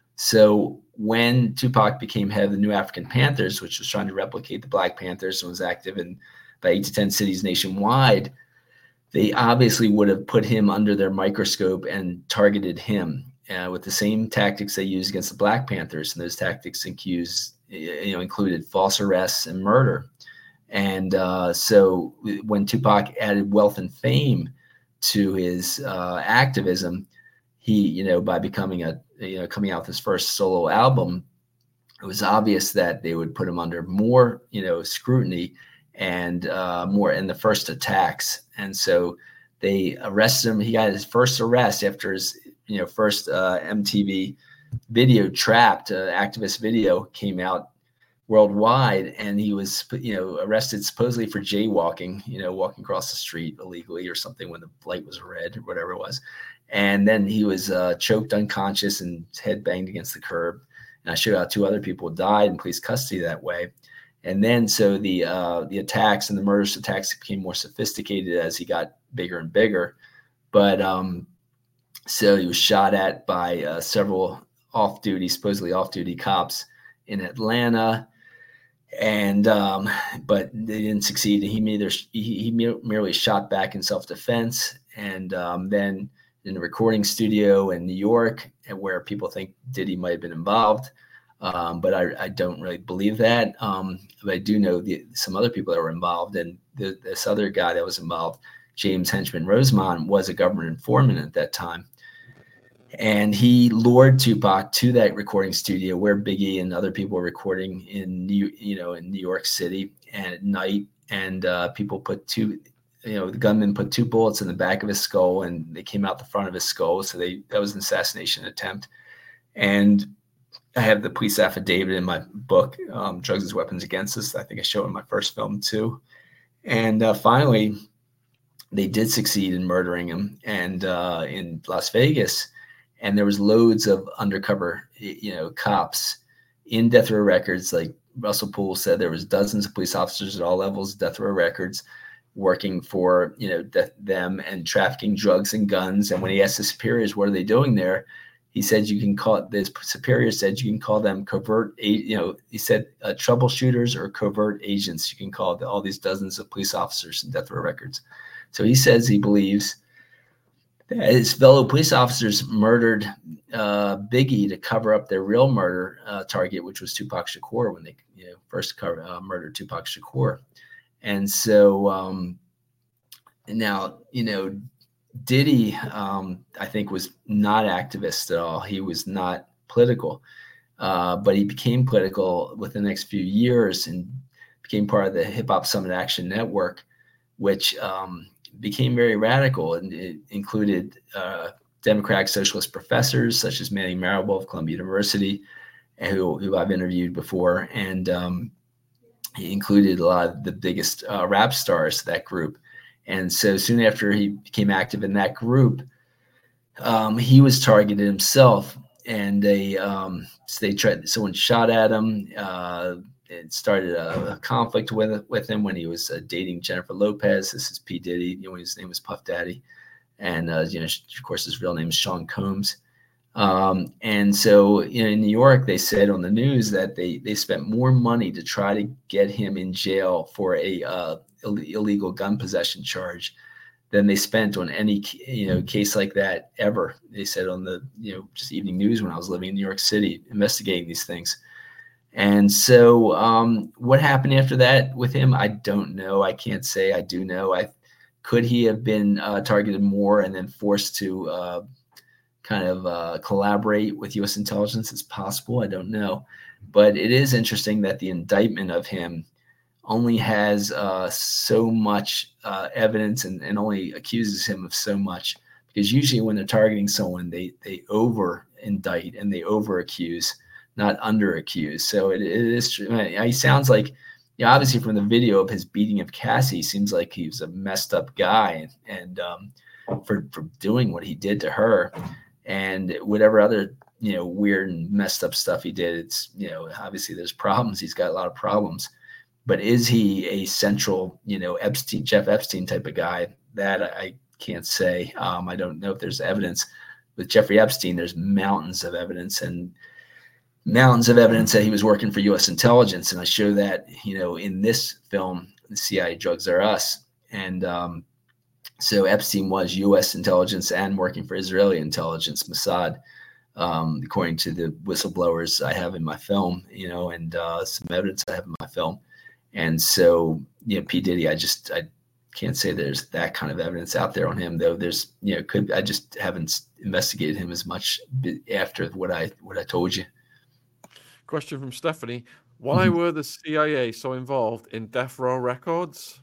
So when Tupac became head of the New African Panthers, which was trying to replicate the Black Panthers and was active in about eight to ten cities nationwide, they obviously would have put him under their microscope and targeted him uh, with the same tactics they used against the Black Panthers. And those tactics accused, you know, included false arrests and murder. And uh, so when Tupac added wealth and fame to his uh, activism, he, you know, by becoming a, you know, coming out with his first solo album, it was obvious that they would put him under more, you know, scrutiny and uh, more in the first attacks. And so they arrested him. He got his first arrest after his, you know, first uh, M T V video, Trapped, uh, activist video, came out worldwide, and he was, you know, arrested supposedly for jaywalking, you know, walking across the street illegally or something when the light was red or whatever it was. And then he was uh, choked unconscious and his head banged against the curb. And I showed how two other people died in police custody that way. And then so the uh, the attacks and the murderous attacks became more sophisticated as he got bigger and bigger. But um, so he was shot at by uh, several off-duty, supposedly off-duty cops in Atlanta, and um, but they didn't succeed. He made their, he, he merely shot back in self-defense, and um, then in the recording studio in New York, where people think Diddy might have been involved. Um, but I, I don't really believe that. Um, but I do know the, some other people that were involved, and the, this other guy that was involved, James Henchman Rosemont, was a government informant at that time. And he lured Tupac to that recording studio where Biggie and other people were recording in New, you know, in New York City, and at night. And uh, people put two, you know, the gunman put two bullets in the back of his skull, and they came out the front of his skull. So they that was an assassination attempt. And I have the police affidavit in my book, um, Drugs as Weapons Against Us. I think I show it in my first film too. And uh, finally, they did succeed in murdering him, and uh, in Las Vegas. And there was loads of undercover, you know, cops in Death Row Records. Like Russell Poole said, there was dozens of police officers at all levels of Death Row Records working for, you know, de- them and trafficking drugs and guns. And when he asked the superiors, what are they doing there? He said, you can call it, this superior said, you can call them covert, you know, he said uh, troubleshooters or covert agents. You can call all these dozens of police officers in Death Row Records. So he says he believes that his fellow police officers murdered uh, Biggie to cover up their real murder uh, target, which was Tupac Shakur, when they, you know, first cover, uh, murdered Tupac Shakur. And so um, now, you know, Diddy, um, I think, was not activist at all. He was not political, uh, but he became political within the next few years and became part of the Hip Hop Summit Action Network, which um, became very radical, and it included uh, Democratic Socialist professors such as Manny Marable of Columbia University, who, who I've interviewed before, and um, he included a lot of the biggest uh, rap stars of that group. And so soon after he became active in that group, um, he was targeted himself, and they um, so they tried. Someone shot at him. Uh, it started a, a conflict with with him when he was uh, dating Jennifer Lopez. This is P. Diddy. You know, his name was Puff Daddy, and uh, you know, of course, his real name is Sean Combs. Um, and so, you know, in New York, they said on the news that they they spent more money to try to get him in jail for a uh, illegal gun possession charge than they spent on any, you know, case like that ever. They said on the, you know, just evening news when I was living in New York City investigating these things. And so um, what happened after that with him, I don't know. I can't say. I do know. I could he have been uh, targeted more and then forced to uh, kind of uh, collaborate with U S intelligence? It's possible. I don't know. But it is interesting that the indictment of him only has uh, so much uh, evidence and, and only accuses him of so much, because usually when they're targeting someone, they they over indict and they over accuse, not under accuse. So it, it is true. He sounds like, you know, obviously from the video of his beating of Cassie, seems like he was a messed up guy, and, and um, for for doing what he did to her, and whatever other, you know, weird and messed up stuff he did. It's, you know, obviously there's problems. He's got a lot of problems. But is he a central, you know, Epstein, Jeff Epstein type of guy? That I can't say. Um, I don't know if there's evidence. With Jeffrey Epstein, there's mountains of evidence and mountains of evidence that he was working for U S intelligence. And I show that, you know, in this film, The C I A Drugs Are Us. And um, so Epstein was U S intelligence and working for Israeli intelligence, Mossad, um, according to the whistleblowers I have in my film, you know, and uh, some evidence I have in my film. And so, you know, P. Diddy, I just, I can't say there's that kind of evidence out there on him, though. There's, you know, could, I just haven't investigated him as much after what I, what I told you. Question from Stephanie. Why mm-hmm. were the C I A so involved in Death Row Records?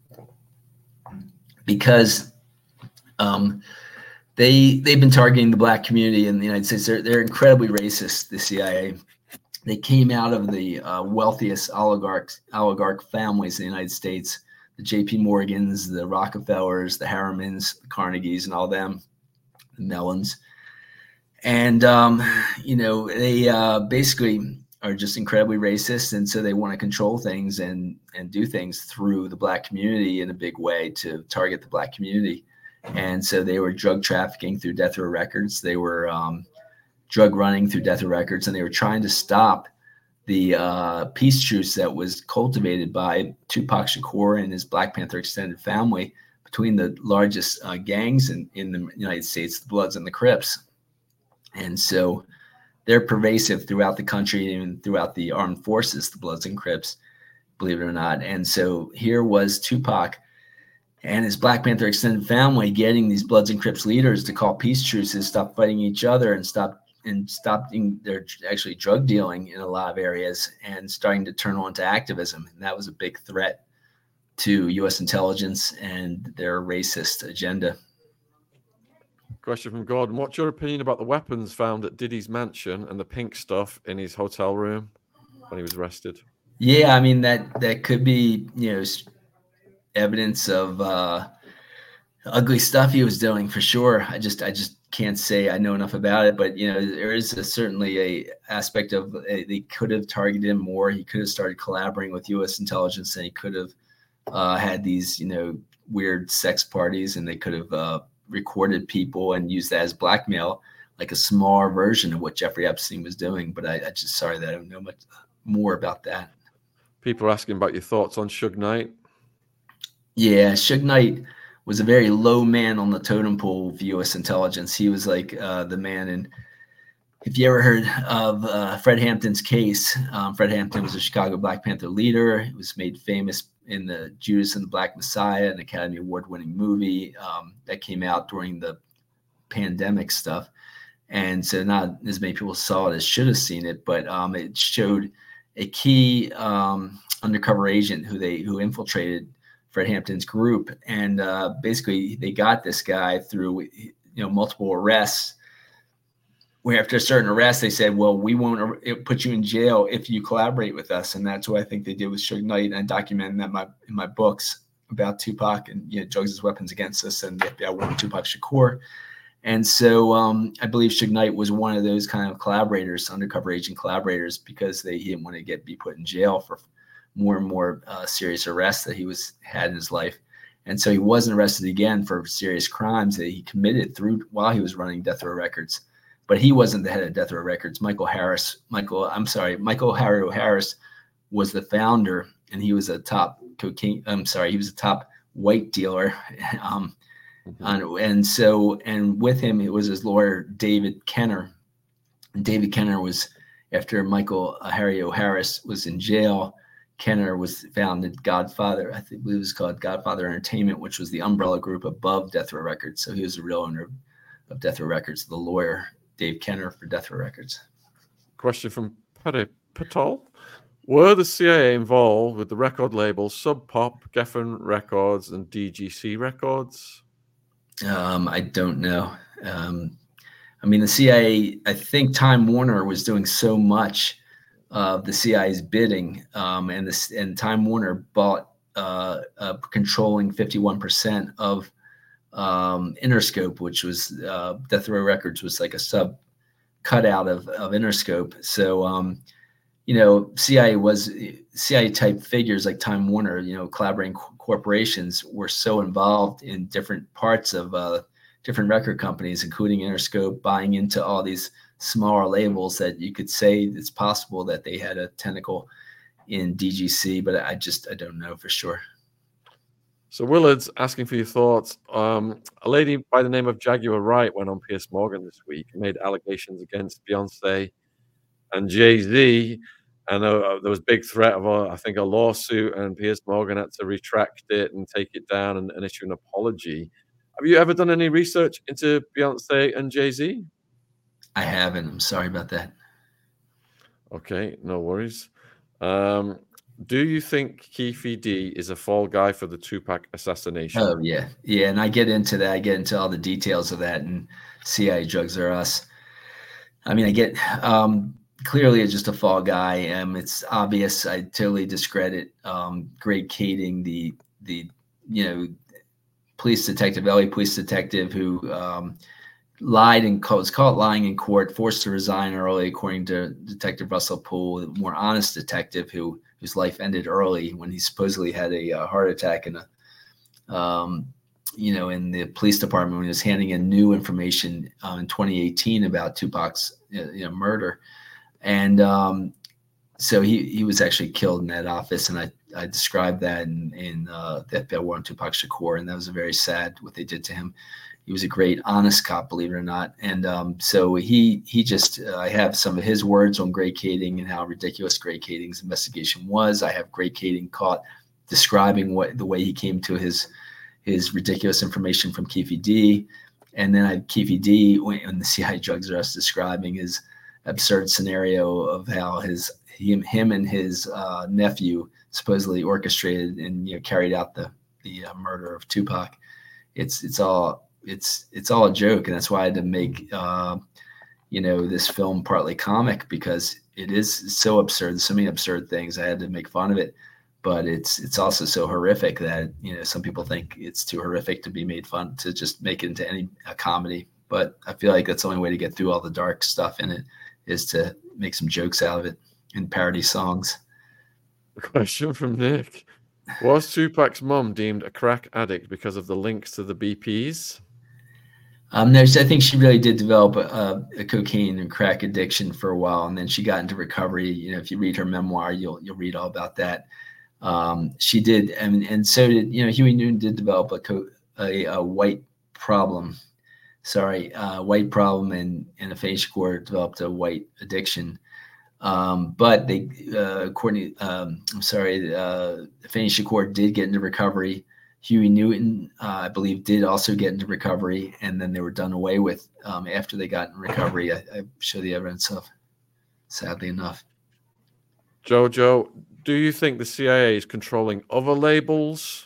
Because um, they, they've been targeting the black community in the United States. They're, they're incredibly racist, the C I A. They came out of the uh, wealthiest oligarchs, oligarch families in the United States, the J P Morgans, the Rockefellers, the Harrimans, the Carnegies, and all them, the Mellons. And, um, you know, they uh, basically are just incredibly racist, and so they want to control things and and do things through the Black community in a big way to target the Black community. And so they were drug trafficking through Death Row Records. They were um, drug running through Death Row Records, and they were trying to stop the uh, peace truce that was cultivated by Tupac Shakur and his Black Panther extended family between the largest uh, gangs in, in the United States, the Bloods and the Crips. And so they're pervasive throughout the country and throughout the armed forces, the Bloods and Crips, believe it or not. And so here was Tupac and his Black Panther extended family getting these Bloods and Crips leaders to call peace truces, stop fighting each other, and stop and stopping their actually drug dealing in a lot of areas, and starting to turn on to activism. And that was a big threat to U S intelligence and their racist agenda. Question from Gordon. What's your opinion about the weapons found at Diddy's mansion and the pink stuff in his hotel room when he was arrested? Yeah, I mean, that that could be, you know, evidence of uh, ugly stuff he was doing for sure. I just I just can't say I know enough about it, but you know, there is a, certainly a aspect of uh, they could have targeted him more. He could have started collaborating with U S intelligence, and he could have uh, had these, you know, weird sex parties, and they could have uh, recorded people and used that as blackmail, like a smaller version of what Jeffrey Epstein was doing. But I, I just sorry that I don't know much more about that. People are asking about your thoughts on Suge Knight. Yeah, Suge Knight was a very low man on the totem pole of U S intelligence. He was like uh, the man. And if you ever heard of uh, Fred Hampton's case, um, Fred Hampton was a Chicago Black Panther leader. He was made famous in the Judas and the Black Messiah, an Academy Award winning movie um, that came out during the pandemic stuff. And so not as many people saw it as should have seen it, but um, it showed a key um, undercover agent who they who infiltrated Fred Hampton's group, and uh, basically they got this guy through, you know, multiple arrests. Where after a certain arrest, they said, "Well, we won't put you in jail if you collaborate with us," and that's what I think they did with Suge Knight. And I documented that in my in my books about Tupac and, you know, drugs as weapons against us, and the F B I warned Tupac Shakur. And so um, I believe Suge Knight was one of those kind of collaborators, undercover agent collaborators, because they he didn't want to get be put in jail for more and more uh, serious arrests that he was had in his life. And so he wasn't arrested again for serious crimes that he committed through while he was running Death Row Records. But he wasn't the head of Death Row Records. Michael Harris, Michael, I'm sorry, Michael Harry Harris was the founder, and he was a top cocaine, I'm sorry, he was a top white dealer. um, mm-hmm. and, and so, and with him, it was his lawyer, David Kenner. And David Kenner was, after Michael Harry O'Harris was in jail, Kenner was founded Godfather, I think it was called Godfather Entertainment, which was the umbrella group above Death Row Records. So he was the real owner of Death Row Records, the lawyer, Dave Kenner, for Death Row Records. Question from Paddy Patel. Were the C I A involved with the record labels Sub Pop, Geffen Records, and D G C Records? Um, I don't know. Um, I mean, the C I A, I think Time Warner was doing so much of the C I A's bidding, um, and this and Time Warner bought uh, uh, controlling fifty-one percent of um, Interscope, which was uh, Death Row Records was like a sub cutout of, of Interscope. So, um, you know, C I A was C I A type figures like Time Warner, you know, collaborating co- corporations were so involved in different parts of uh, different record companies, including Interscope, buying into all these smaller labels that you could say it's possible that they had a tentacle in D G C, but I just, I don't know for sure. So Willard's asking for your thoughts. Um, a lady by the name of Jaguar Wright went on Piers Morgan this week and made allegations against Beyonce and Jay-Z. And uh, there was a big threat of, a, I think, a lawsuit, and Piers Morgan had to retract it and take it down and, and issue an apology. Have you ever done any research into Beyonce and Jay-Z? I haven't. I'm sorry about that. Okay, no worries. Um, do you think Keefe D is a fall guy for the Tupac assassination? Oh, yeah. Yeah, and I get into that. I get into all the details of that and C I A Drugs Are Us. I mean, I get um, clearly it's just a fall guy. Um, it's obvious. I totally discredit um, Greg Kading, the, the, you know, police detective, L A police detective who um, lied and was caught lying in court, forced to resign early, according to Detective Russell Poole, the more honest detective who whose life ended early when he supposedly had a, a heart attack in a, um, you know, in the police department when he was handing in new information uh, in twenty eighteen about Tupac's you know, murder, and um, so he he was actually killed in that office, and I I described that in in uh, the F B I War on Tupac Shakur, and that was very sad what they did to him. He was a great, honest cop, believe it or not. And um, so he he just, uh, I have some of his words on Greg Kading and how ridiculous Greg Kading's investigation was. I have Greg Kading caught describing what the way he came to his his ridiculous information from Keffe D. And then I have Keffe D in the C I A drugs arrest describing his absurd scenario of how his him, him and his uh, nephew supposedly orchestrated and you know carried out the the uh, murder of Tupac. It's it's all it's it's all a joke, and that's why I had to make uh, you know this film partly comic, because it is so absurd. So many absurd things. I had to make fun of it, but it's it's also so horrific that you know some people think it's too horrific to be made fun to just make it into any a comedy. But I feel like that's the only way to get through all the dark stuff in it is to make some jokes out of it and parody songs. Question from Nick. Was Tupac's mom deemed a crack addict because of the links to the B Ps? Um, no, I think she really did develop a, a cocaine and crack addiction for a while, and then she got into recovery. You know, if you read her memoir, you'll you'll read all about that. Um, she did, and and so did you know Huey Newton did develop a co- a, a white problem. Sorry, uh, white problem, and and Afeni Shakur developed a white addiction. Um, but they, uh, Courtney, um, I'm sorry, uh, Afeni Shakur did get into recovery. Huey Newton, uh, I believe, did also get into recovery, and then they were done away with um, after they got in recovery. I, I show the evidence of, sadly enough. Jojo, do you think the C I A is controlling other labels?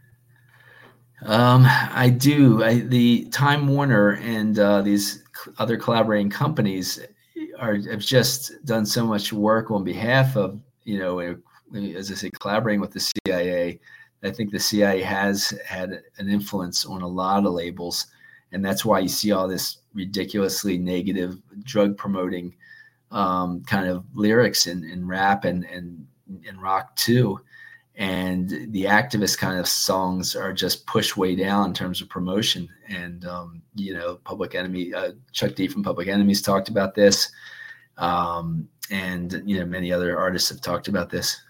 Um, I do. I, the Time Warner and uh, these other collaborating companies are have just done so much work on behalf of, you know, as I say, collaborating with the C I A. I think the C I A has had an influence on a lot of labels, and that's why you see all this ridiculously negative drug promoting um, kind of lyrics in, in rap and, and in rock too. And the activist kind of songs are just pushed way down in terms of promotion. And, um, you know, Public Enemy, uh, Chuck D from Public Enemies talked about this. Um, and, you know, many other artists have talked about this.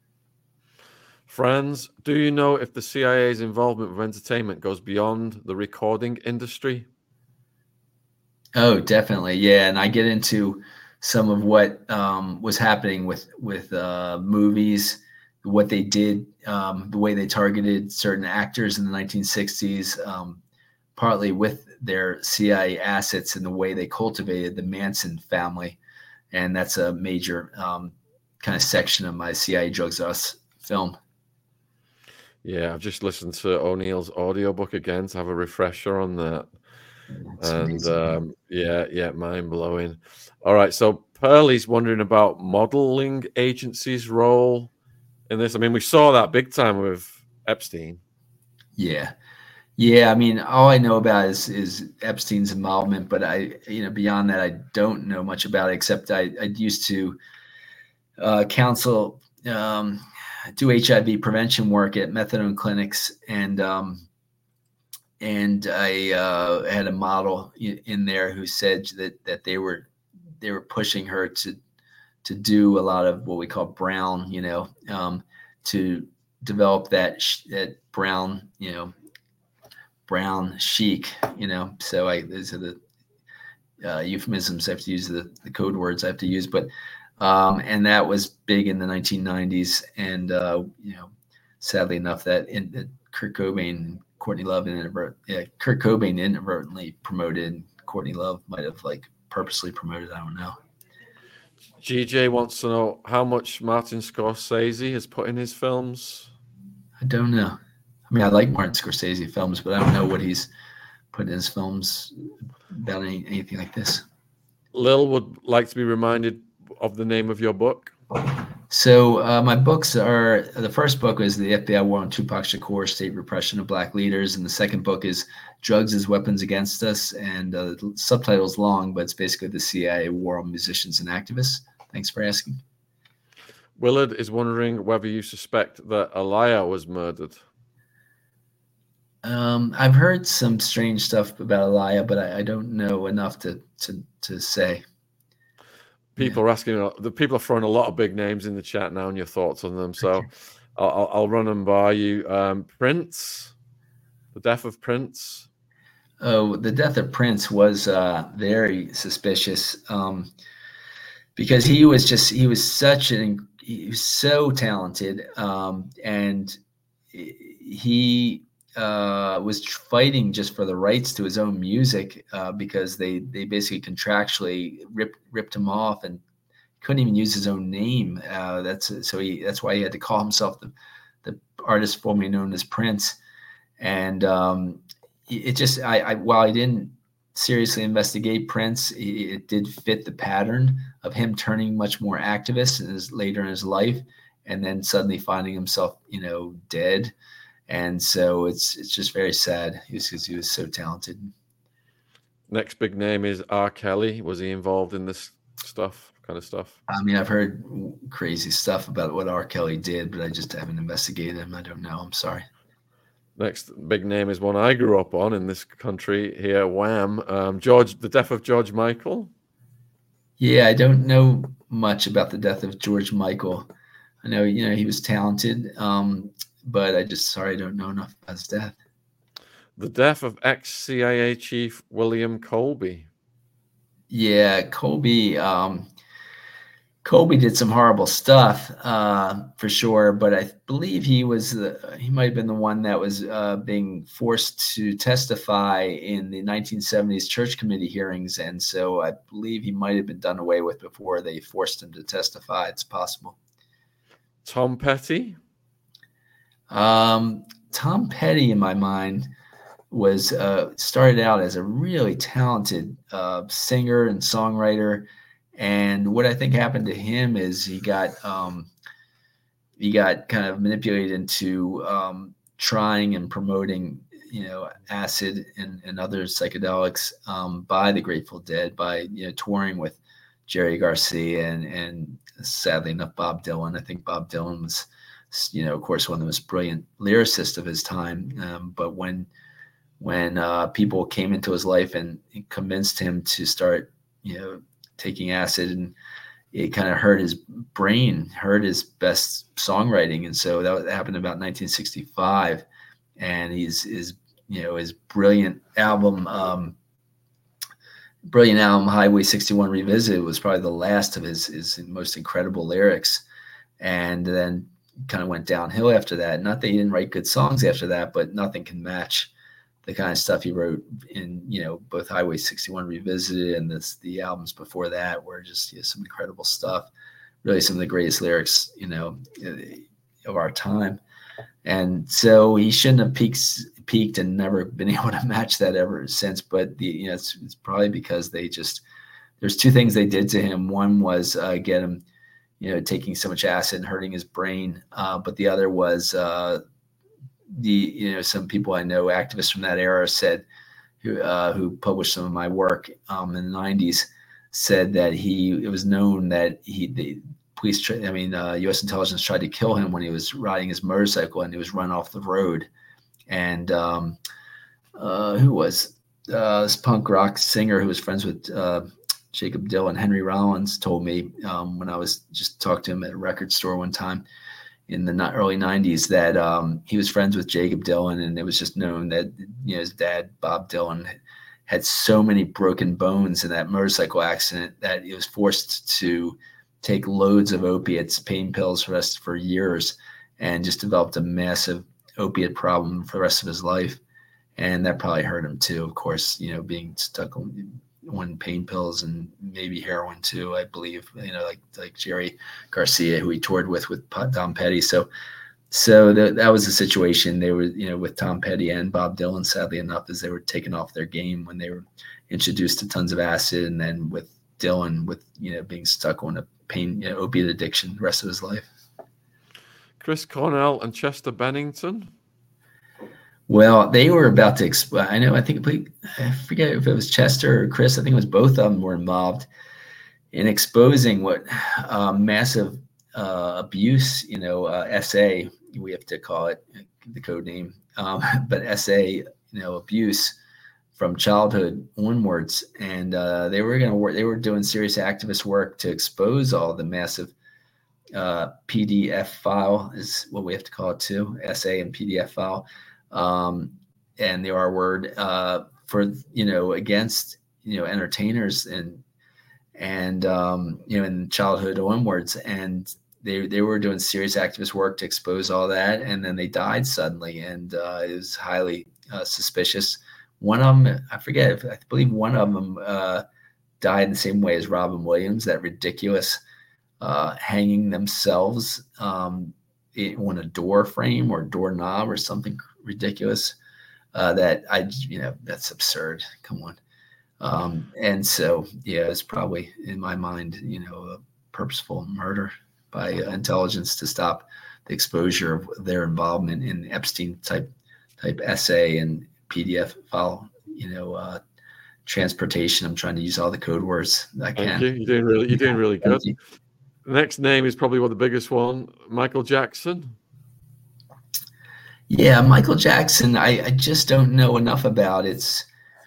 Franz, do you know if the C I A's involvement with entertainment goes beyond the recording industry? Oh, definitely. Yeah. And I get into some of what um, was happening with, with uh, movies, what they did, um, the way they targeted certain actors in the nineteen sixties, um, partly with their C I A assets and the way they cultivated the Manson family. And that's a major um, kind of section of my C I A Drugs Us film. Yeah, I've just listened to O'Neill's audiobook again to have a refresher on that. That's and um, yeah, yeah, mind blowing. All right, so Pearlie's wondering about modeling agencies' role in this. I mean, we saw that big time with Epstein. Yeah. Yeah. I mean, all I know about is, is Epstein's involvement, but I, you know, beyond that, I don't know much about it, except I, I used to uh, counsel, um, do H I V prevention work at methadone clinics. And, um, and I uh, had a model in there who said that, that they were, they were pushing her to, to do a lot of what we call brown, you know, um, to develop that, sh- that brown, you know, brown chic, you know. So I, these are the uh, euphemisms I have to use, the, the code words I have to use, but, um, and that was big in the nineteen nineties. And, uh, you know, sadly enough that, in, that Kurt Cobain, Courtney Love, inadvert- yeah, Kurt Cobain inadvertently promoted, Courtney Love might've like purposely promoted, I don't know. G J wants to know how much Martin Scorsese has put in his films. I don't know. I mean, I like Martin Scorsese films, but I don't know what he's put in his films about any, anything like this. Lil would like to be reminded of the name of your book. So uh, my books are, the first book is The F B I War on Tupac Shakur, State Repression of Black Leaders. And the second book is Drugs as Weapons Against Us. And uh, the subtitle is long, but it's basically the C I A War on Musicians and Activists. Thanks for asking. Willard is wondering whether you suspect that Aaliyah was murdered. Um, I've heard some strange stuff about Aaliyah, but I, I don't know enough to to, to say. People yeah. are asking, the people are throwing a lot of big names in the chat now and your thoughts on them. So I'll, I'll run them by you. Um, Prince, the death of Prince. Oh, the death of Prince was uh, very suspicious um, because he was just, he was such an, he was so talented. Um, and he uh, was fighting just for the rights to his own music uh, because they, they basically contractually ripped, ripped him off and couldn't even use his own name. Uh, that's so he, that's why he had to call himself the, the artist formerly known as Prince. And um, it just, I, I, while I didn't seriously investigate Prince, it, it did fit the pattern of him turning much more activist in his, later in his life, and then suddenly finding himself, you know, dead. And so it's it's just very sad because he was so talented. Next big name is R. Kelly. Was he involved in this stuff, kind of stuff? I mean, I've heard crazy stuff about what R. Kelly did, but I just haven't investigated him. I don't know. I'm sorry. Next big name is one I grew up on in this country here, Wham. Um, George, the death of George Michael. Yeah, I don't know much about the death of George Michael. I know, you know, he was talented, um, but I just, sorry, I don't know enough about his death. The death of ex-C I A chief William Colby. Yeah, Colby, um, Colby did some horrible stuff uh, for sure, but I believe he was the, he might have been the one that was uh, being forced to testify in the nineteen seventies church committee hearings, and so I believe he might have been done away with before they forced him to testify. It's possible. Tom Petty. Um, Tom Petty, in my mind, was uh, started out as a really talented uh, singer and songwriter. And what I think happened to him is he got um, he got kind of manipulated into um, trying and promoting, you know, acid and, and other psychedelics um, by the Grateful Dead, by, you know, touring with Jerry Garcia and and sadly enough Bob Dylan. I think Bob Dylan was, you know, of course, one of the most brilliant lyricists of his time. Um, but when when uh, people came into his life and convinced him to start, you know, taking acid, and it kind of hurt his brain, hurt his best songwriting. And so that happened about nineteen sixty-five. And he's, his, you know, his brilliant album, um, brilliant album, Highway sixty-one Revisited, was probably the last of his, his most incredible lyrics. And then kind of went downhill after that. Not that he didn't write good songs after that, but nothing can match the kind of stuff he wrote in, you know, both Highway sixty-one Revisited and this, the albums before that were just, you know, some incredible stuff. Really some of the greatest lyrics, you know, of our time. And so he shouldn't have peaked, peaked and never been able to match that ever since. But the, you know, it's, it's probably because they just, there's two things they did to him. One was uh, get him, you know, taking so much acid and hurting his brain. Uh, but the other was, uh, the, you know, some people I know, activists from that era, said, who uh, who published some of my work um, in the nineties, said that he, it was known that he, the police, I mean, uh, U S intelligence tried to kill him when he was riding his motorcycle and he was run off the road. And um, uh, who was uh, this punk rock singer who was friends with uh, Jacob Dylan, Henry Rollins, told me um, when I was just talked to him at a record store one time in the early nineties that um, he was friends with Jacob Dylan, and it was just known that, you know, his dad, Bob Dylan, had so many broken bones in that motorcycle accident that he was forced to take loads of opiates, pain pills for us for years, and just developed a massive opiate problem for the rest of his life. And that probably hurt him too, of course, you know, being stuck on on pain pills and maybe heroin too, I believe, you know, like, like Jerry Garcia, who he toured with, with Tom Petty. So, so the, that was the situation. They were, you know, with Tom Petty and Bob Dylan, sadly enough, as they were taken off their game when they were introduced to tons of acid. And then with Dylan with, you know, being stuck on a pain, you know, opiate addiction the rest of his life. Chris Cornell and Chester Bennington. Well, they were about to exp- I know, I think, I forget if it was Chester or Chris. I think it was both of them were involved in exposing what uh, massive uh, abuse, you know, uh, S A, we have to call it the code name, um, but S A, you know, abuse from childhood onwards. And uh, they were going to work, they were doing serious activist work to expose all the massive uh, P D F file is what we have to call it too, S A and P D F file. Um, and the R word uh, for, you know, against, you know, entertainers and, and, um, you know, in childhood onwards. And they, they were doing serious activist work to expose all that. And then they died suddenly. And uh, it was highly uh, suspicious. One of them, I forget, I believe one of them uh, died in the same way as Robin Williams, that ridiculous uh, hanging themselves um, on a door frame or doorknob or something ridiculous uh, that I, you know, that's absurd. Come on. Um, and so, yeah, it's probably in my mind, you know, a purposeful murder by uh, intelligence to stop the exposure of their involvement in Epstein type, type essay and P D F file, you know, uh, transportation. I'm trying to use all the code words I can. Thank you. You're doing really, you're doing really good. The next name is probably one of the biggest one, Michael Jackson. Yeah, Michael Jackson, I, I just don't know enough about. It's,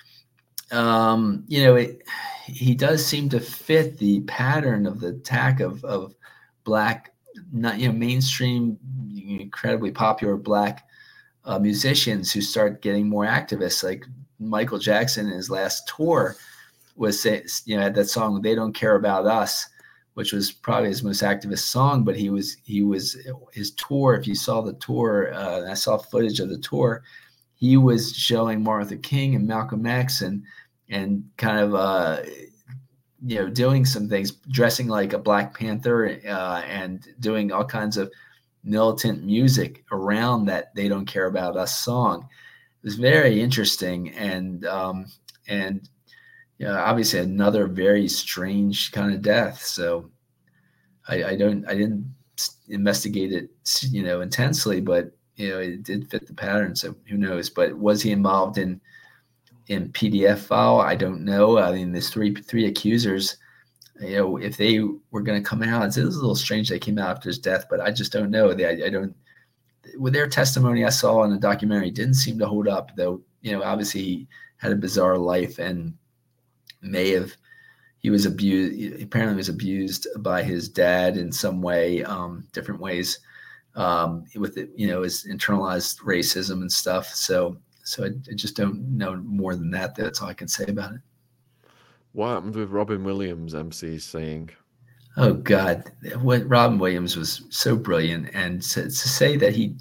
um, you know, it, he does seem to fit the pattern of the attack of, of black, not, you know, mainstream, incredibly popular black uh, musicians who start getting more activists. Like Michael Jackson in his last tour was, you know, had that song, They Don't Care About Us, which was probably his most activist song, but he was, he was, his tour, if you saw the tour, uh, I saw footage of the tour, he was showing Martin Luther King and Malcolm X and, and kind of, uh, you know, doing some things, dressing like a Black Panther uh, and doing all kinds of militant music around that They Don't Care About Us song. It was very interesting. And, um, and, yeah, obviously another very strange kind of death. So I, I don't, I didn't investigate it, you know, intensely, but you know, it did fit the pattern. So who knows? But was he involved in in P D F file? I don't know. I mean, there's three three accusers. You know, if they were going to come out, it was a little strange they came out after his death, but I just don't know. They, I, I don't. With their testimony, I saw in the documentary, didn't seem to hold up. Though, you know, obviously he had a bizarre life and may have, he was abused, apparently was abused by his dad in some way, um, different ways, um, with, it, you know, his internalized racism and stuff. So, so I, I just don't know more than that. That's all I can say about it. What happened with Robin Williams, M C saying? Oh God, what Robin Williams was so brilliant. And to, to say that he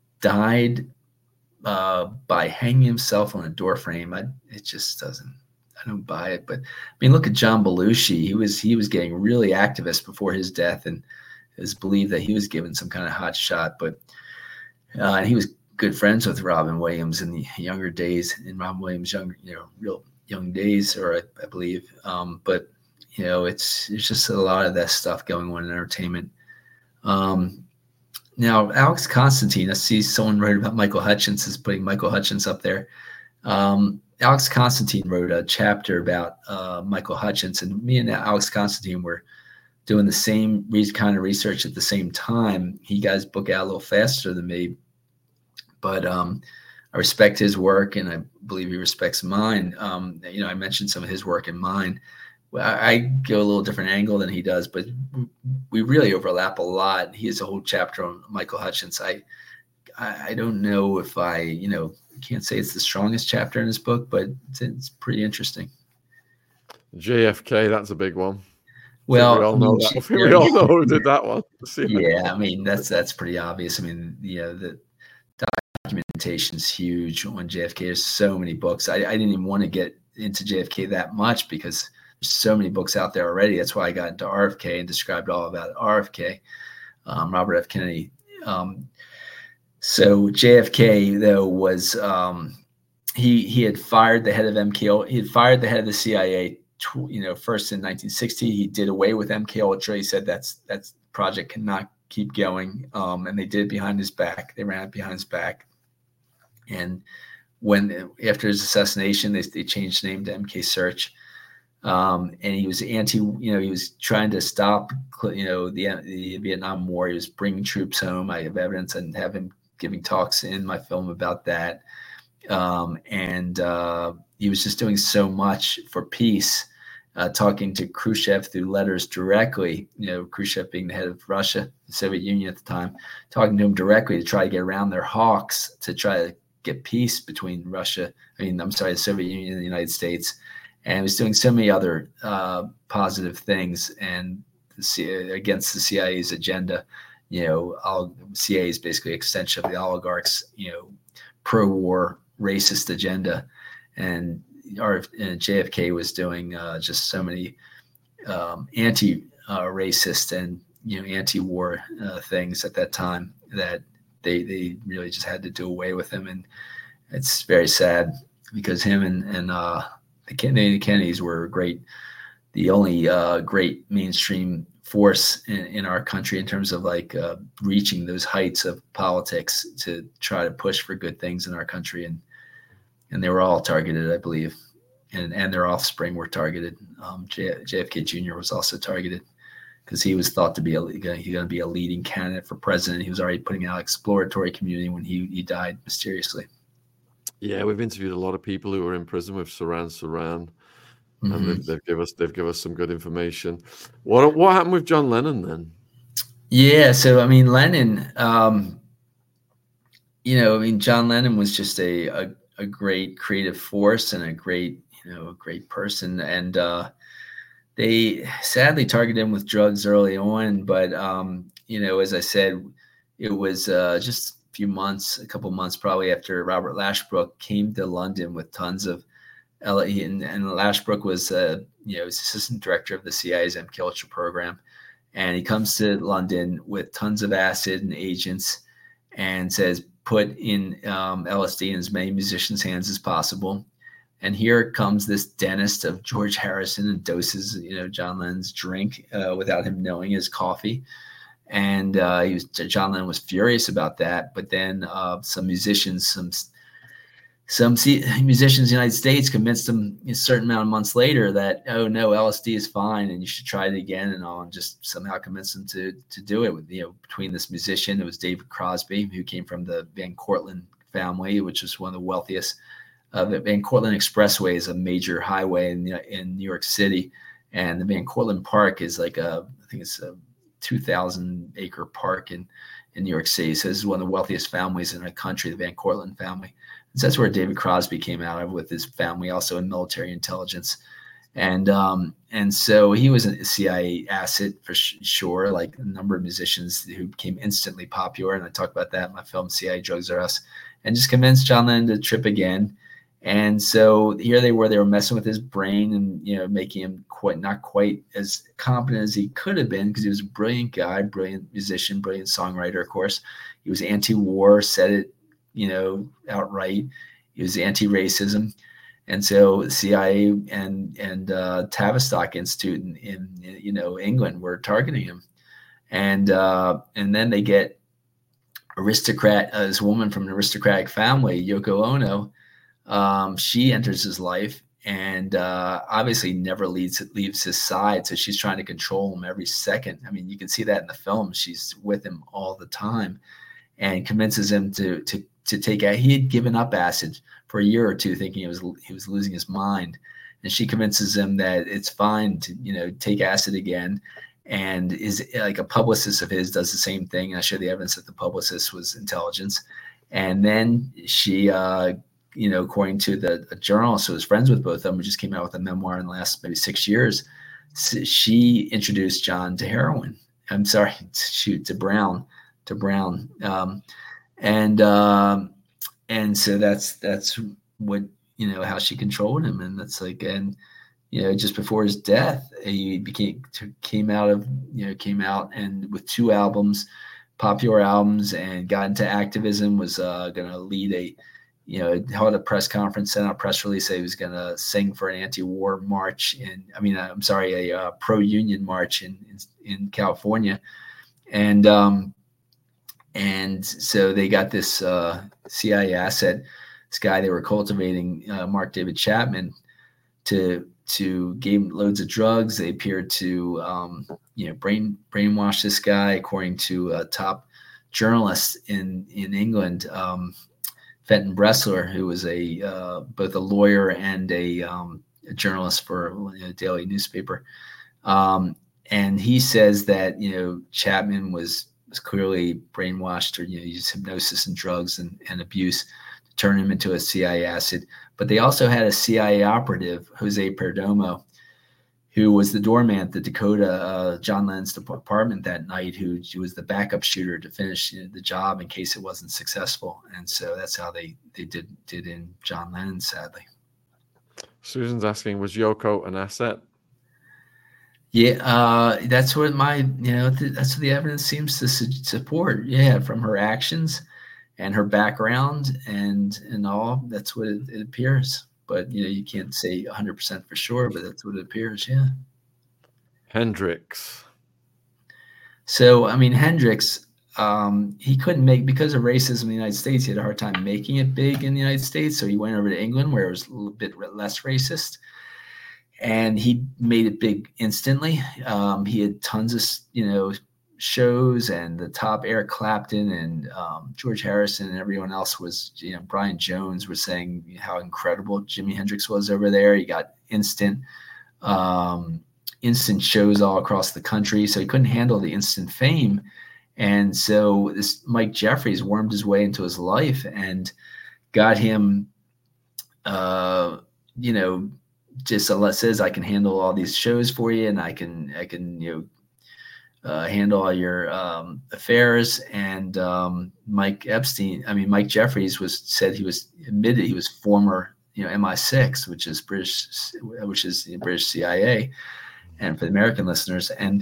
died uh, by hanging himself on a door frame, I, it just doesn't, I don't buy it. But I mean, look at John Belushi. He was he was getting really activist before his death, and it was believed that he was given some kind of hot shot. But uh, and he was good friends with Robin Williams in the younger days, in Robin Williams' young, you know, real young days, or I, I believe. Um, but you know, it's it's just a lot of that stuff going on in entertainment. Um, now, Alex Constantine. I see someone wrote about Michael Hutchence, is putting Michael Hutchence up there. Um, Alex Constantine wrote a chapter about uh, Michael Hutchence, and me and Alex Constantine were doing the same re- kind of research at the same time. He got his book out a little faster than me, but um, I respect his work, and I believe he respects mine. Um, you know, I mentioned some of his work in mine. I, I go a little different angle than he does, but we really overlap a lot. He has a whole chapter on Michael Hutchence. I, I, I don't know if I, you know, can't say it's the strongest chapter in his book, but it's, it's pretty interesting. J F K, that's a big one. Well, we all I mean, know that. I we all know who did that one. Yeah, I mean, that's that's pretty obvious. I mean, you know, the documentation is huge on J F K. There's so many books. I, I didn't even want to get into J F K that much because there's so many books out there already. That's why I got into R F K and described all about R F K, um, Robert F. Kennedy. Um, So J F K, though, was um, he he had fired the head of M K. He had fired the head of the C I A you know, first in nineteen sixty, he did away with M K Ultra. He said that's that's project cannot keep going, um, and they did it behind his back. They ran it behind his back. And when after his assassination, they they changed the name to M K Search. Um, and he was anti, you know, he was trying to stop, you know, the the Vietnam War. He was bringing troops home. I have evidence and have him giving talks in my film about that. Um, and uh, he was just doing so much for peace, uh, talking to Khrushchev through letters directly, you know, Khrushchev being the head of Russia, the Soviet Union at the time, talking to him directly to try to get around their hawks, to try to get peace between Russia, I mean, I'm sorry, the Soviet Union and the United States. And he was doing so many other uh, positive things and the C- against the C I A's agenda. You know, all, C I A is basically an extension of the oligarchs, you know, pro-war racist agenda. And our and J F K was doing uh, just so many um, anti-racist uh, and, you know, anti-war uh, things at that time that they they really just had to do away with him. And it's very sad because him and, and uh, the Kennedy Kennedys were great, the only uh, great mainstream force in, in our country in terms of like uh, reaching those heights of politics to try to push for good things in our country. And and they were all targeted, I believe, and and their offspring were targeted. Um, J, JFK Junior was also targeted because he was thought to be a, going to be a leading candidate for president. He was already putting out exploratory community when he he died mysteriously. Yeah, we've interviewed a lot of people who were in prison with Saran Saran, mm-hmm. and they've, they've given us they've given us some good information. What what happened with John Lennon then? Yeah, so I mean, Lennon, um, you know, I mean, John Lennon was just a, a a great creative force and a great, you know, a great person. And uh, they sadly targeted him with drugs early on. But, um, you know, as I said, it was uh, just a few months, a couple months probably after Robert Lashbrook came to London with tons of L A. And, and Lashbrook was, uh, you know, assistant director of the C I A's M K Ultra program. And he comes to London with tons of acid and agents and says, put in um, L S D in as many musicians' hands as possible. And here comes this dentist of George Harrison and doses, you know, John Lennon's drink uh, without him knowing his coffee. And uh, he was, John Lennon was furious about that. But then uh, some musicians, some some musicians in the United States convinced him a certain amount of months later that, oh no, L S D is fine and you should try it again and all, and just somehow convinced him to to do it. With, you know, between this musician, it was David Crosby, who came from the Van Cortlandt family, which is one of the wealthiest. Uh, the Van Cortlandt Expressway is a major highway in in New York City, and the Van Cortlandt Park is like a, I think it's a two thousand acre park in in New York City. So this is one of the wealthiest families in the country, the Van Cortlandt family. So that's where David Crosby came out of with his family, also in military intelligence. And um, and so he was a C I A asset for sh- sure, like a number of musicians who became instantly popular. And I talk about that in my film, C I A Drugs Are Us, and just convinced John Lennon to trip again. And so here they were, they were messing with his brain and, you know, making him quite not quite as competent as he could have been, because he was a brilliant guy, brilliant musician, brilliant songwriter, of course. He was anti-war, said it, you know, outright. He was anti-racism. And so C I A and and uh, Tavistock Institute in, in, you know, England were targeting him. And uh, and then they get aristocrat, uh, this woman from an aristocratic family, Yoko Ono. Um, she enters his life and uh, obviously never leaves leaves his side. So she's trying to control him every second. I mean, you can see that in the film. She's with him all the time and convinces him to to to take out. He had given up acid for a year or two, thinking he was he was losing his mind. And she convinces him that it's fine to, you know, take acid again. And is like a publicist of his does the same thing. And I show the evidence that the publicist was intelligence. And then she, uh, you know, according to the a journalist who was friends with both of them, who just came out with a memoir in the last maybe six years, she introduced John to heroin. I'm sorry, shoot, to Brown, to Brown. Um, and um, and so that's that's what, you know, how she controlled him. And that's like, and, you know, just before his death, he became came out of, you know, came out and with two albums, popular albums, and got into activism, was uh, going to lead a, you know, held a press conference, sent out a press release that he was going to sing for an anti-war march in, I mean, I'm sorry, a uh, pro-union march in, in, in California. And, um, and so they got this uh, C I A asset, this guy they were cultivating, uh, Mark David Chapman, to, to give him loads of drugs. They appeared to, um, you know, brain brainwash this guy, according to a top journalist in, in England, um, Fenton Bressler, who was a uh, both a lawyer and a, um, a journalist for a daily newspaper, um, and he says that, you know, Chapman was was clearly brainwashed, or, you know, used hypnosis and drugs and, and abuse to turn him into a C I A asset. But they also had a C I A operative, Jose Perdomo, who was the doorman at the Dakota, uh, John Lennon's apartment that night, who, who was the backup shooter to finish, you know, the job in case it wasn't successful. And so that's how they, they did, did in John Lennon, sadly. Susan's asking, was Yoko an asset? Yeah, uh, that's what my, you know, th- that's what the evidence seems to su- support. Yeah, from her actions and her background and, and all, that's what it, it appears. But, you know, you can't say one hundred percent for sure, but that's what it appears, yeah. Hendrix. So, I mean, Hendrix, um, he couldn't make, because of racism in the United States, he had a hard time making it big in the United States. So he went over to England, where it was a little bit less racist. And he made it big instantly. Um, he had tons of, you know, shows, and the top Eric Clapton and um, George Harrison and everyone else was, you know, Brian Jones was saying how incredible Jimi Hendrix was over there. He got instant, um, instant shows all across the country. So he couldn't handle the instant fame. And so this Mike Jeffries wormed his way into his life and got him, uh, you know, just says, I can handle all these shows for you, and I can, I can, you know, uh, handle all your um, affairs. And um, Mike Epstein, I mean, Mike Jeffries was said he was admitted he was former, you know, M I six, which is British, which is the British C I A, and for the American listeners. And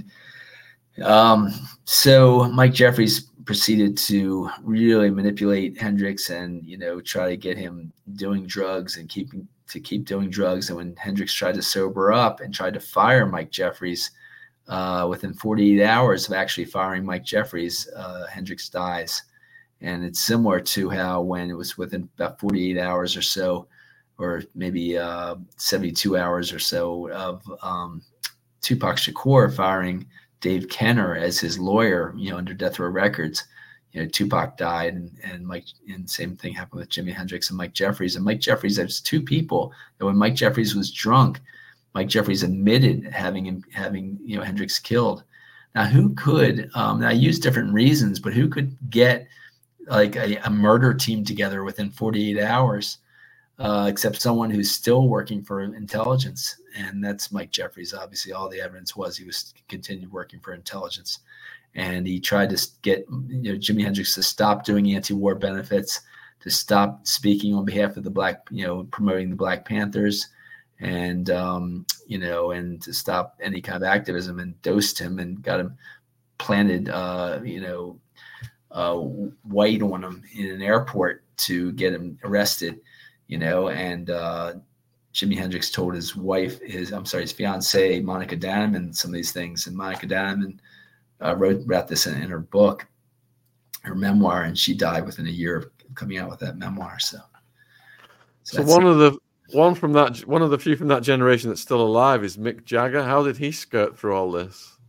um, so Mike Jeffries proceeded to really manipulate Hendrix and, you know, try to get him doing drugs and keeping to keep doing drugs. And when Hendrix tried to sober up and tried to fire Mike Jeffries, uh, within forty-eight hours of actually firing Mike Jeffries, uh, Hendrix dies. And it's similar to how when it was within about forty-eight hours or so, or maybe uh, seventy-two hours or so of um, Tupac Shakur firing Dave Kenner as his lawyer, you know, under Death Row Records. You know, Tupac died, and, and Mike, and same thing happened with Jimi Hendrix and Mike Jeffries. And Mike Jeffries, there's two people that when Mike Jeffries was drunk, Mike Jeffries admitted having him, having, you know, Hendrix killed. Now, who could, um, I use different reasons, but who could get like a, a murder team together within forty-eight hours, uh, except someone who's still working for intelligence? And that's Mike Jeffries. Obviously, all the evidence was he was continued working for intelligence. And he tried to get, you know, Jimi Hendrix to stop doing anti-war benefits, to stop speaking on behalf of the black, you know, promoting the Black Panthers, and, um, you know, and to stop any kind of activism, and dosed him and got him planted, uh, you know, uh, white on him in an airport to get him arrested, you know, and uh, Jimi Hendrix told his wife, his, I'm sorry, his fiancee, Monica Dannemann, some of these things. And Monica Dannemann Uh, wrote about this in, in her book, her memoir, and she died within a year of coming out with that memoir. So, so, so one of the one from that one of the few from that generation that's still alive is Mick Jagger. How did he skirt through all this?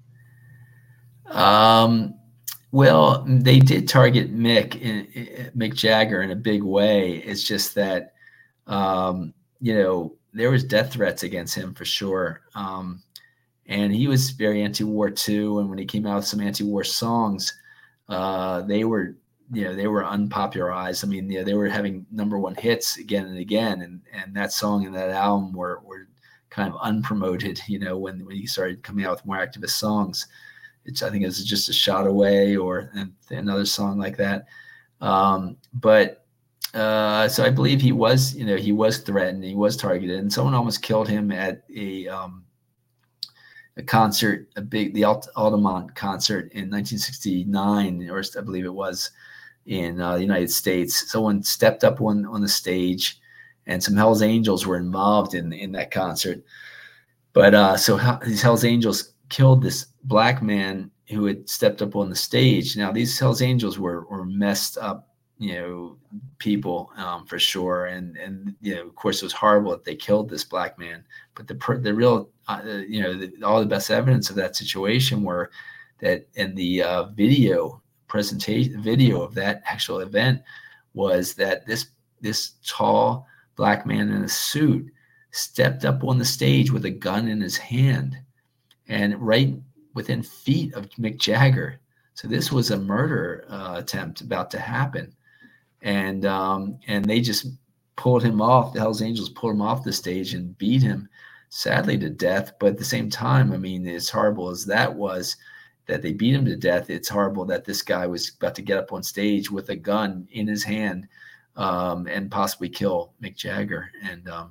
Um, well, they did target Mick in, in, Mick Jagger in a big way. It's just that, um, you know, there was death threats against him for sure. Um, And he was very anti-war too. And when he came out with some anti-war songs, uh, they were, you know, they were unpopularized. I mean, you know, they were having number one hits again and again. And and that song and that album were were kind of unpromoted, you know, when, when he started coming out with more activist songs. It's, I think it was Just a Shot Away, or another song like that. Um, but uh, so I believe he was, you know, he was threatened, he was targeted, and someone almost killed him at a, um, a concert, a big, the Alt- Altamont concert in nineteen sixty-nine, or I believe it was, in uh, the United States. Someone stepped up on, on the stage, and some Hell's Angels were involved in, in that concert. But uh, so these Hell's Angels killed this black man who had stepped up on the stage. Now, these Hell's Angels were, were messed up, you know, people um, for sure. And, and, you know, of course, it was horrible that they killed this black man. But the, the real, uh, you know, the, all the best evidence of that situation were that in the uh, video presentation, video of that actual event was that this, this tall black man in a suit stepped up on the stage with a gun in his hand, and right within feet of Mick Jagger. So this was a murder uh, attempt about to happen. And um, and they just pulled him off. The Hells Angels pulled him off the stage and beat him, sadly, to death. But at the same time, I mean, as horrible as that was, that they beat him to death, it's horrible that this guy was about to get up on stage with a gun in his hand um, and possibly kill Mick Jagger. And um,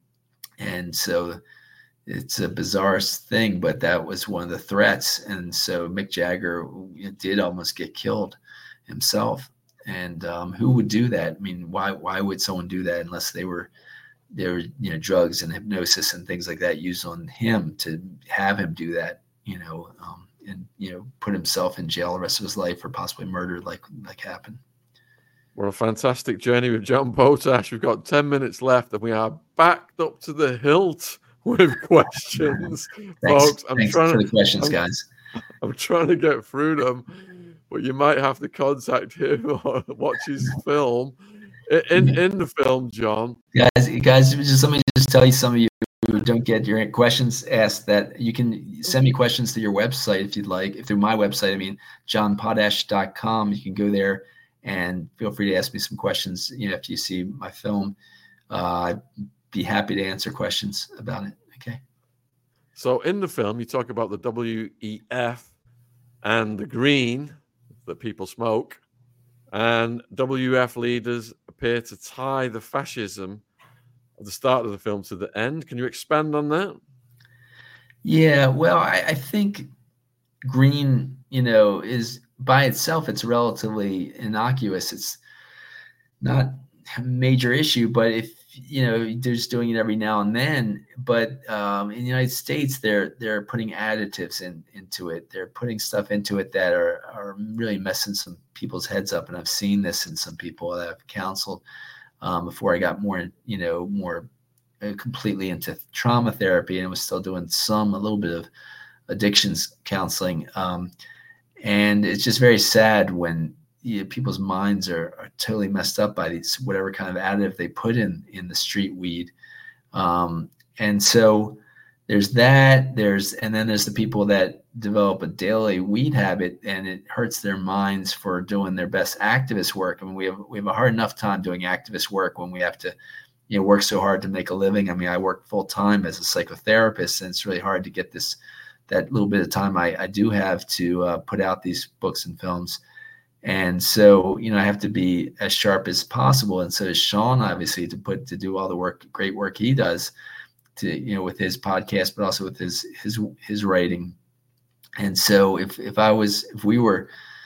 and so it's a bizarre thing, but that was one of the threats. And so Mick Jagger did almost get killed himself. And um, who would do that? I mean, why why would someone do that unless they were there were you know drugs and hypnosis and things like that used on him to have him do that, you know, um, and you know put himself in jail the rest of his life, or possibly murdered like like happened. What a fantastic journey with John Potash. We've got ten minutes left, and we are backed up to the hilt with questions. Thanks, folks. I'm thanks trying for to, the questions, I'm, guys. I'm trying to get through them, but you might have to contact him or watch his film. In in the film, John. Guys, guys, just let me just tell you, some of you who don't get your questions asked, that you can send me questions to your website if you'd like. If through my website, I mean john potash dot com. You can go there and feel free to ask me some questions. You know, after you see my film, uh, I'd be happy to answer questions about it. Okay. So in the film, you talk about the W E F and the green that people smoke, and W E F leaders appear to tie the fascism at the start of the film to the end. Can you expand on that? Yeah, well, I, I think green, you know, is by itself, it's relatively innocuous. It's not a major issue, but if, you know, they're just doing it every now and then. But um, in the United States, they're they're putting additives in into it. They're putting stuff into it that are are really messing some people's heads up. And I've seen this in some people that I've counseled um, before I got more, you know, more uh, completely into trauma therapy, and was still doing some a little bit of addictions counseling. Um, and it's just very sad when you know, people's minds are, are totally messed up by these, whatever kind of additive they put in, in the street weed. Um, and so there's that, there's, and then there's the people that develop a daily weed habit, and it hurts their minds for doing their best activist work. I mean, we have, we have a hard enough time doing activist work when we have to, you know, work so hard to make a living. I mean, I work full time as a psychotherapist, and it's really hard to get this, that little bit of time I, I do have to uh, put out these books and films. And so, you know, I have to be as sharp as possible. And so does Sean, obviously, to put, to do all the work, great work he does to, you know, with his podcast, but also with his, his, his writing. And so if, if I was, if we were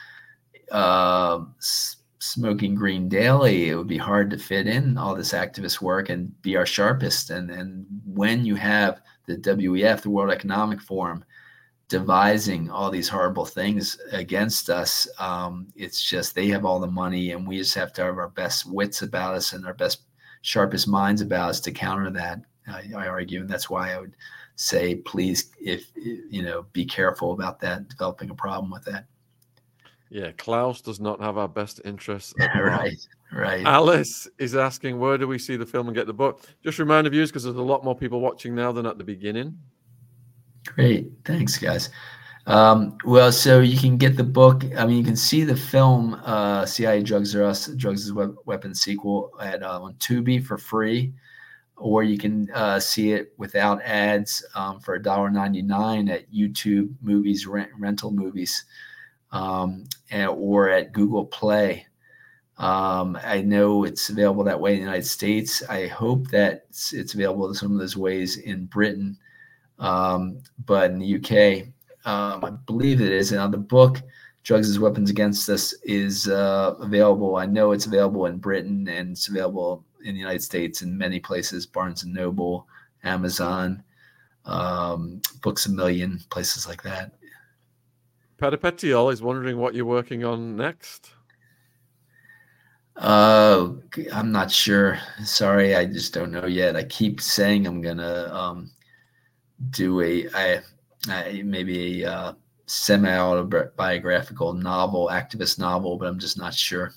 uh, smoking green daily, it would be hard to fit in all this activist work and be our sharpest. And, and when you have the W E F, the World Economic Forum, devising all these horrible things against us, um, it's just, they have all the money, and we just have to have our best wits about us and our best, sharpest minds about us to counter that. I, I argue, and that's why I would say, please, if you know, be careful about that, developing a problem with that. Yeah, Klaus does not have our best interests at heart. Right, right. Alice is asking, where do we see the film and get the book? Just remind the viewers, because there's a lot more people watching now than at the beginning. Great. Thanks, guys. Um, well, so you can get the book. I mean, you can see the film, uh, C I A Drugs Are Us, Drugs is Weapon sequel at uh, on Tubi for free, or you can uh, see it without ads um, for one dollar ninety-nine at YouTube Movies, rent, rental movies, um, and, or at Google Play. Um, I know it's available that way in the United States. I hope that it's, it's available in some of those ways in Britain. Um, but in the U K, um, I believe it is. And on the book, Drugs as Weapons Against Us is uh, available. I know it's available in Britain, and it's available in the United States in many places, Barnes and Noble, Amazon, um, Books A Million, places like that. Peripetiol is wondering what you're working on next. Uh, I'm not sure. Sorry, I just don't know yet. I keep saying I'm gonna um, do a, I, I maybe a uh, semi-autobiographical novel, activist novel, but I'm just not sure.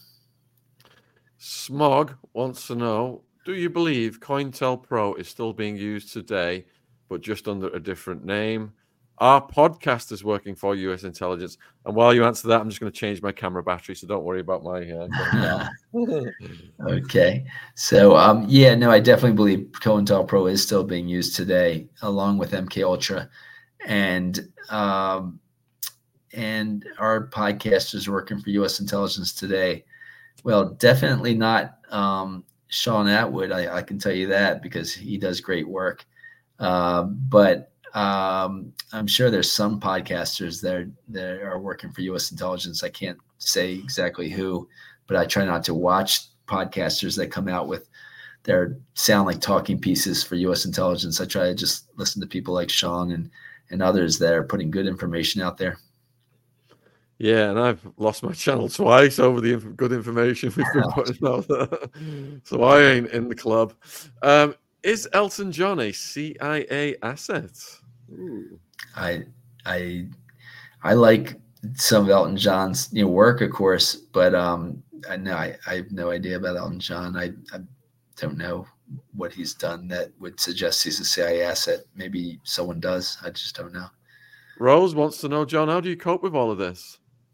Smog wants to know, do you believe COINTELPRO is still being used today, but just under a different name? Are podcasters working for U S intelligence? And while you answer that, I'm just going to change my camera battery, so don't worry about my uh, Okay. So, um, yeah, no, I definitely believe COINTELPRO is still being used today, along with M K Ultra, and um, and our podcasters working for U S intelligence today. Well, definitely not um, Sean Atwood. I, I can tell you that because he does great work. Uh, but um, I'm sure there's some podcasters that, that are working for U S intelligence. I can't say exactly who, but I try not to watch podcasters that come out with their sound like talking pieces for U S intelligence. I try to just listen to people like Sean and, and others that are putting good information out there. Yeah, and I've lost my channel twice over the inf- good information we've been putting out there. So I ain't in the club. Um, is Elton John a C I A asset? Ooh. I I I like some of Elton John's you know work, of course, but um, I know I, I have no idea about Elton John. I, I don't know what he's done that would suggest he's a C I A asset. Maybe someone does. I just don't know. Rose wants to know, John, how do you cope with all of this?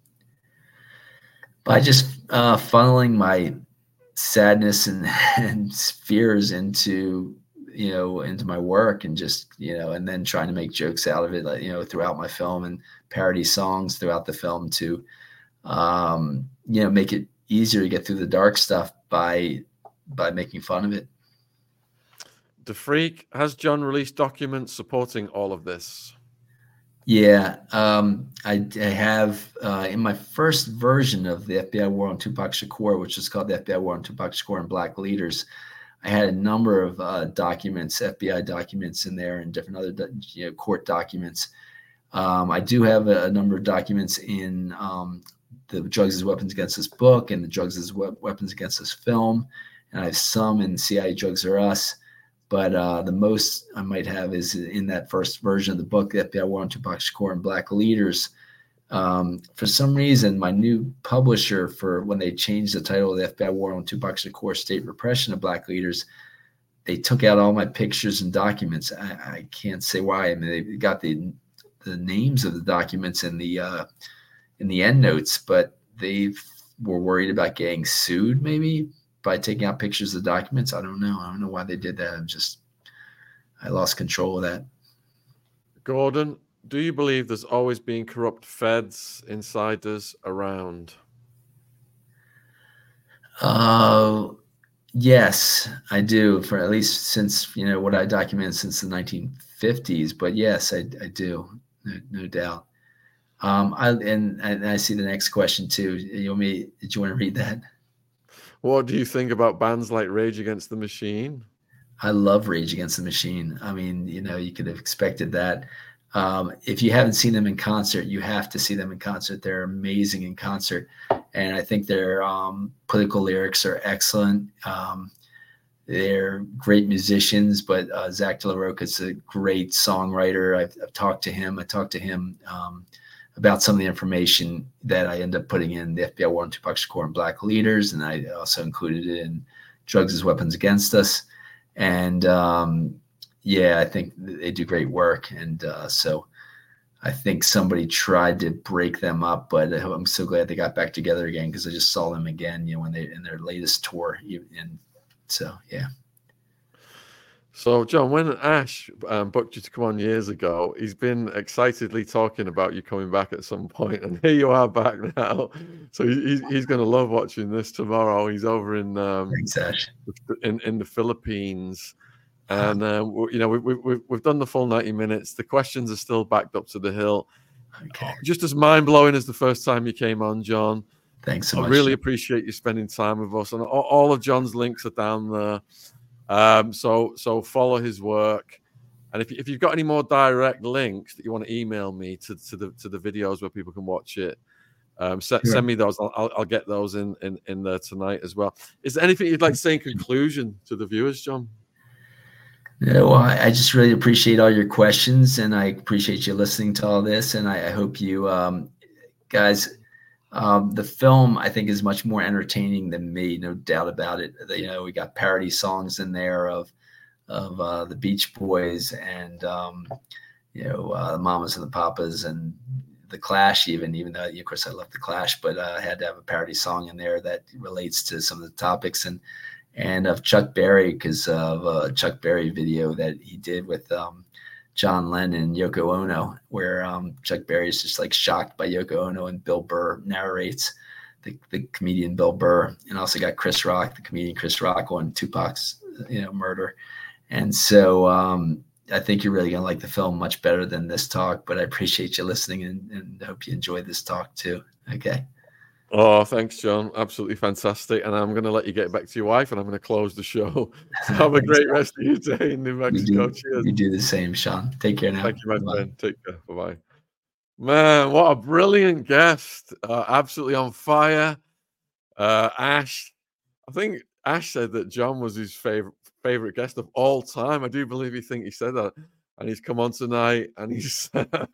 By just uh, funneling my sadness and, and fears into you know into my work, and just you know and then trying to make jokes out of it, like, you know throughout my film, and parody songs throughout the film to um you know make it easier to get through the dark stuff by by making fun of it. The Freak, has John released documents supporting all of this? Yeah, um, I, I have uh, in my first version of the F B I War on Tupac Shakur, which is called the F B I War on Tupac Shakur and Black Leaders. I had a number of uh, documents, F B I documents in there, and different other you know, court documents. Um, I do have a, a number of documents in um, the Drugs as Weapons Against Us book and the Drugs as we- Weapons Against Us film, and I have some in C I A Drugs Are Us. But uh, the most I might have is in that first version of the book, the F B I War on Tupac Shakur and Black Leaders. Um, for some reason, my new publisher, for when they changed the title of the F B I War on Tupac Shakur, State Repression of Black Leaders, they took out all my pictures and documents. I, I can't say why. I mean, they got the the names of the documents in the uh, in the end notes, but they were worried about getting sued, maybe, by taking out pictures of the documents. I don't know. I don't know why they did that. I'm just, I lost control of that. Gordon, do you believe there's always been corrupt feds, insiders around? Uh, yes, I do. For at least since, you know, what I documented since the nineteen fifties. But yes, I, I do. No, no doubt. Um, I and, and I see the next question too. You want me? Did you want to read that? What do you think about bands like Rage Against the Machine? I love Rage Against the Machine. I mean, you know, you could have expected that. Um, if you haven't seen them in concert, you have to see them in concert. They're amazing in concert. And I think their um, political lyrics are excellent. Um, they're great musicians, but uh, Zach De La Rocha is a great songwriter. I've, I've talked to him. I talked to him um, about some of the information that I end up putting in the F B I War on Tupac Shakur and Black Leaders, and I also included it in Drugs as Weapons Against Us. And um, yeah, I think they do great work. And uh, so I think somebody tried to break them up, but I'm so glad they got back together again, because I just saw them again, you know, when they in their latest tour. And so, yeah. So, John, when Ash um, booked you to come on years ago, he's been excitedly talking about you coming back at some point, and here you are back now. So he's he's going to love watching this tomorrow. He's over in um, Thanks, Ash. in in the Philippines, and uh, you know we, we we've we've done the full ninety minutes. The questions are still backed up to the hill. Okay. Just as mind-blowing as the first time you came on, John. Thanks so I much. really appreciate you spending time with us. And all, all of John's links are down there. Um, so so follow his work. And if, if you've got any more direct links that you want to email me to, to the to the videos where people can watch it, um, se- Sure. send me those. I'll, I'll, I'll get those in, in, in there tonight as well. Is there anything you'd like to say in conclusion to the viewers, John? Yeah, well, I, I just really appreciate all your questions, and I appreciate you listening to all this. And I, I hope you um, guys, um, the film I think is much more entertaining than me, no doubt about it. You know, we got parody songs in there of of uh, the Beach Boys and um, you know uh, the Mamas and the Papas and the Clash, even even though of course I love the Clash, but uh, I had to have a parody song in there that relates to some of the topics, and and of Chuck Berry because of a Chuck Berry video that he did with um, John Lennon and Yoko Ono, where um, Chuck Berry is just like shocked by Yoko Ono, and Bill Burr narrates, the, the comedian Bill Burr, and also got Chris Rock, the comedian Chris Rock, on Tupac's you know murder. And so um, I think you're really going to like the film much better than this talk, but I appreciate you listening, and, and hope you enjoy this talk too. Okay. Oh, thanks, John. Absolutely fantastic. And I'm going to let you get back to your wife, and I'm going to close the show. So have a great rest of your day in New Mexico. You do, Cheers. you do the same, Sean. Take care now. Thank you, my Bye-bye. friend. Take care. Bye-bye. Man, what a brilliant guest. Uh, absolutely on fire. Uh, Ash. I think Ash said that John was his favorite favorite guest of all time. I do believe he think he said that. And he's come on tonight, and he's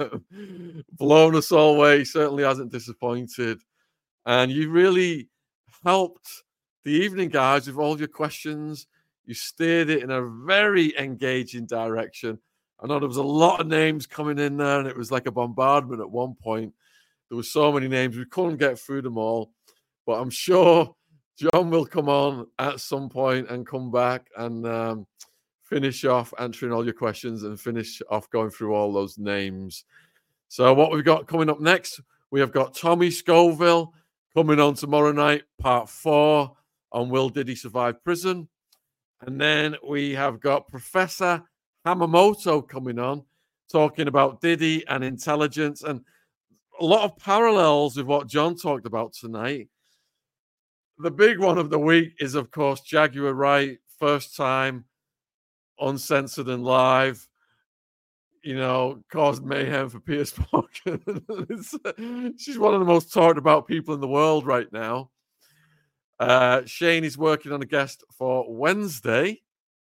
blown us all away. He certainly hasn't disappointed. And you really helped the evening, guys, with all your questions. You steered it in a very engaging direction. I know there was a lot of names coming in there, and it was like a bombardment at one point. There were so many names. We couldn't get through them all. But I'm sure John will come on at some point and come back and um, finish off answering all your questions and finish off going through all those names. So what we've got coming up next, we have got Tommy Scoville coming on tomorrow night, part four on Will Diddy Survive Prison. And then we have got Professor Hamamoto coming on, talking about Diddy and intelligence, and a lot of parallels with what John talked about tonight. The big one of the week is, of course, Jaguar Wright, first time uncensored and live. You know, caused mayhem for Piers Morgan. She's one of the most talked about people in the world right now. Uh, Shane is working on a guest for Wednesday,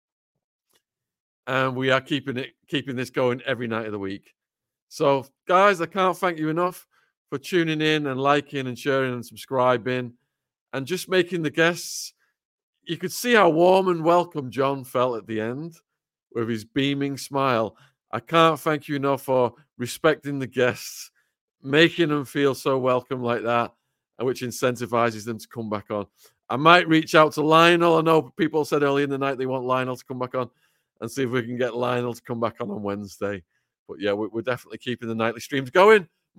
and we are keeping it, keeping this going every night of the week. So, guys, I can't thank you enough for tuning in and liking and sharing and subscribing, and just making the guests. You could see how warm and welcome John felt at the end with his beaming smile. I can't thank you enough for respecting the guests, making them feel so welcome like that, and which incentivizes them to come back on. I might reach out to Lionel. I know people said earlier in the night they want Lionel to come back on, and see if we can get Lionel to come back on on Wednesday. But yeah, we're definitely keeping the nightly streams going.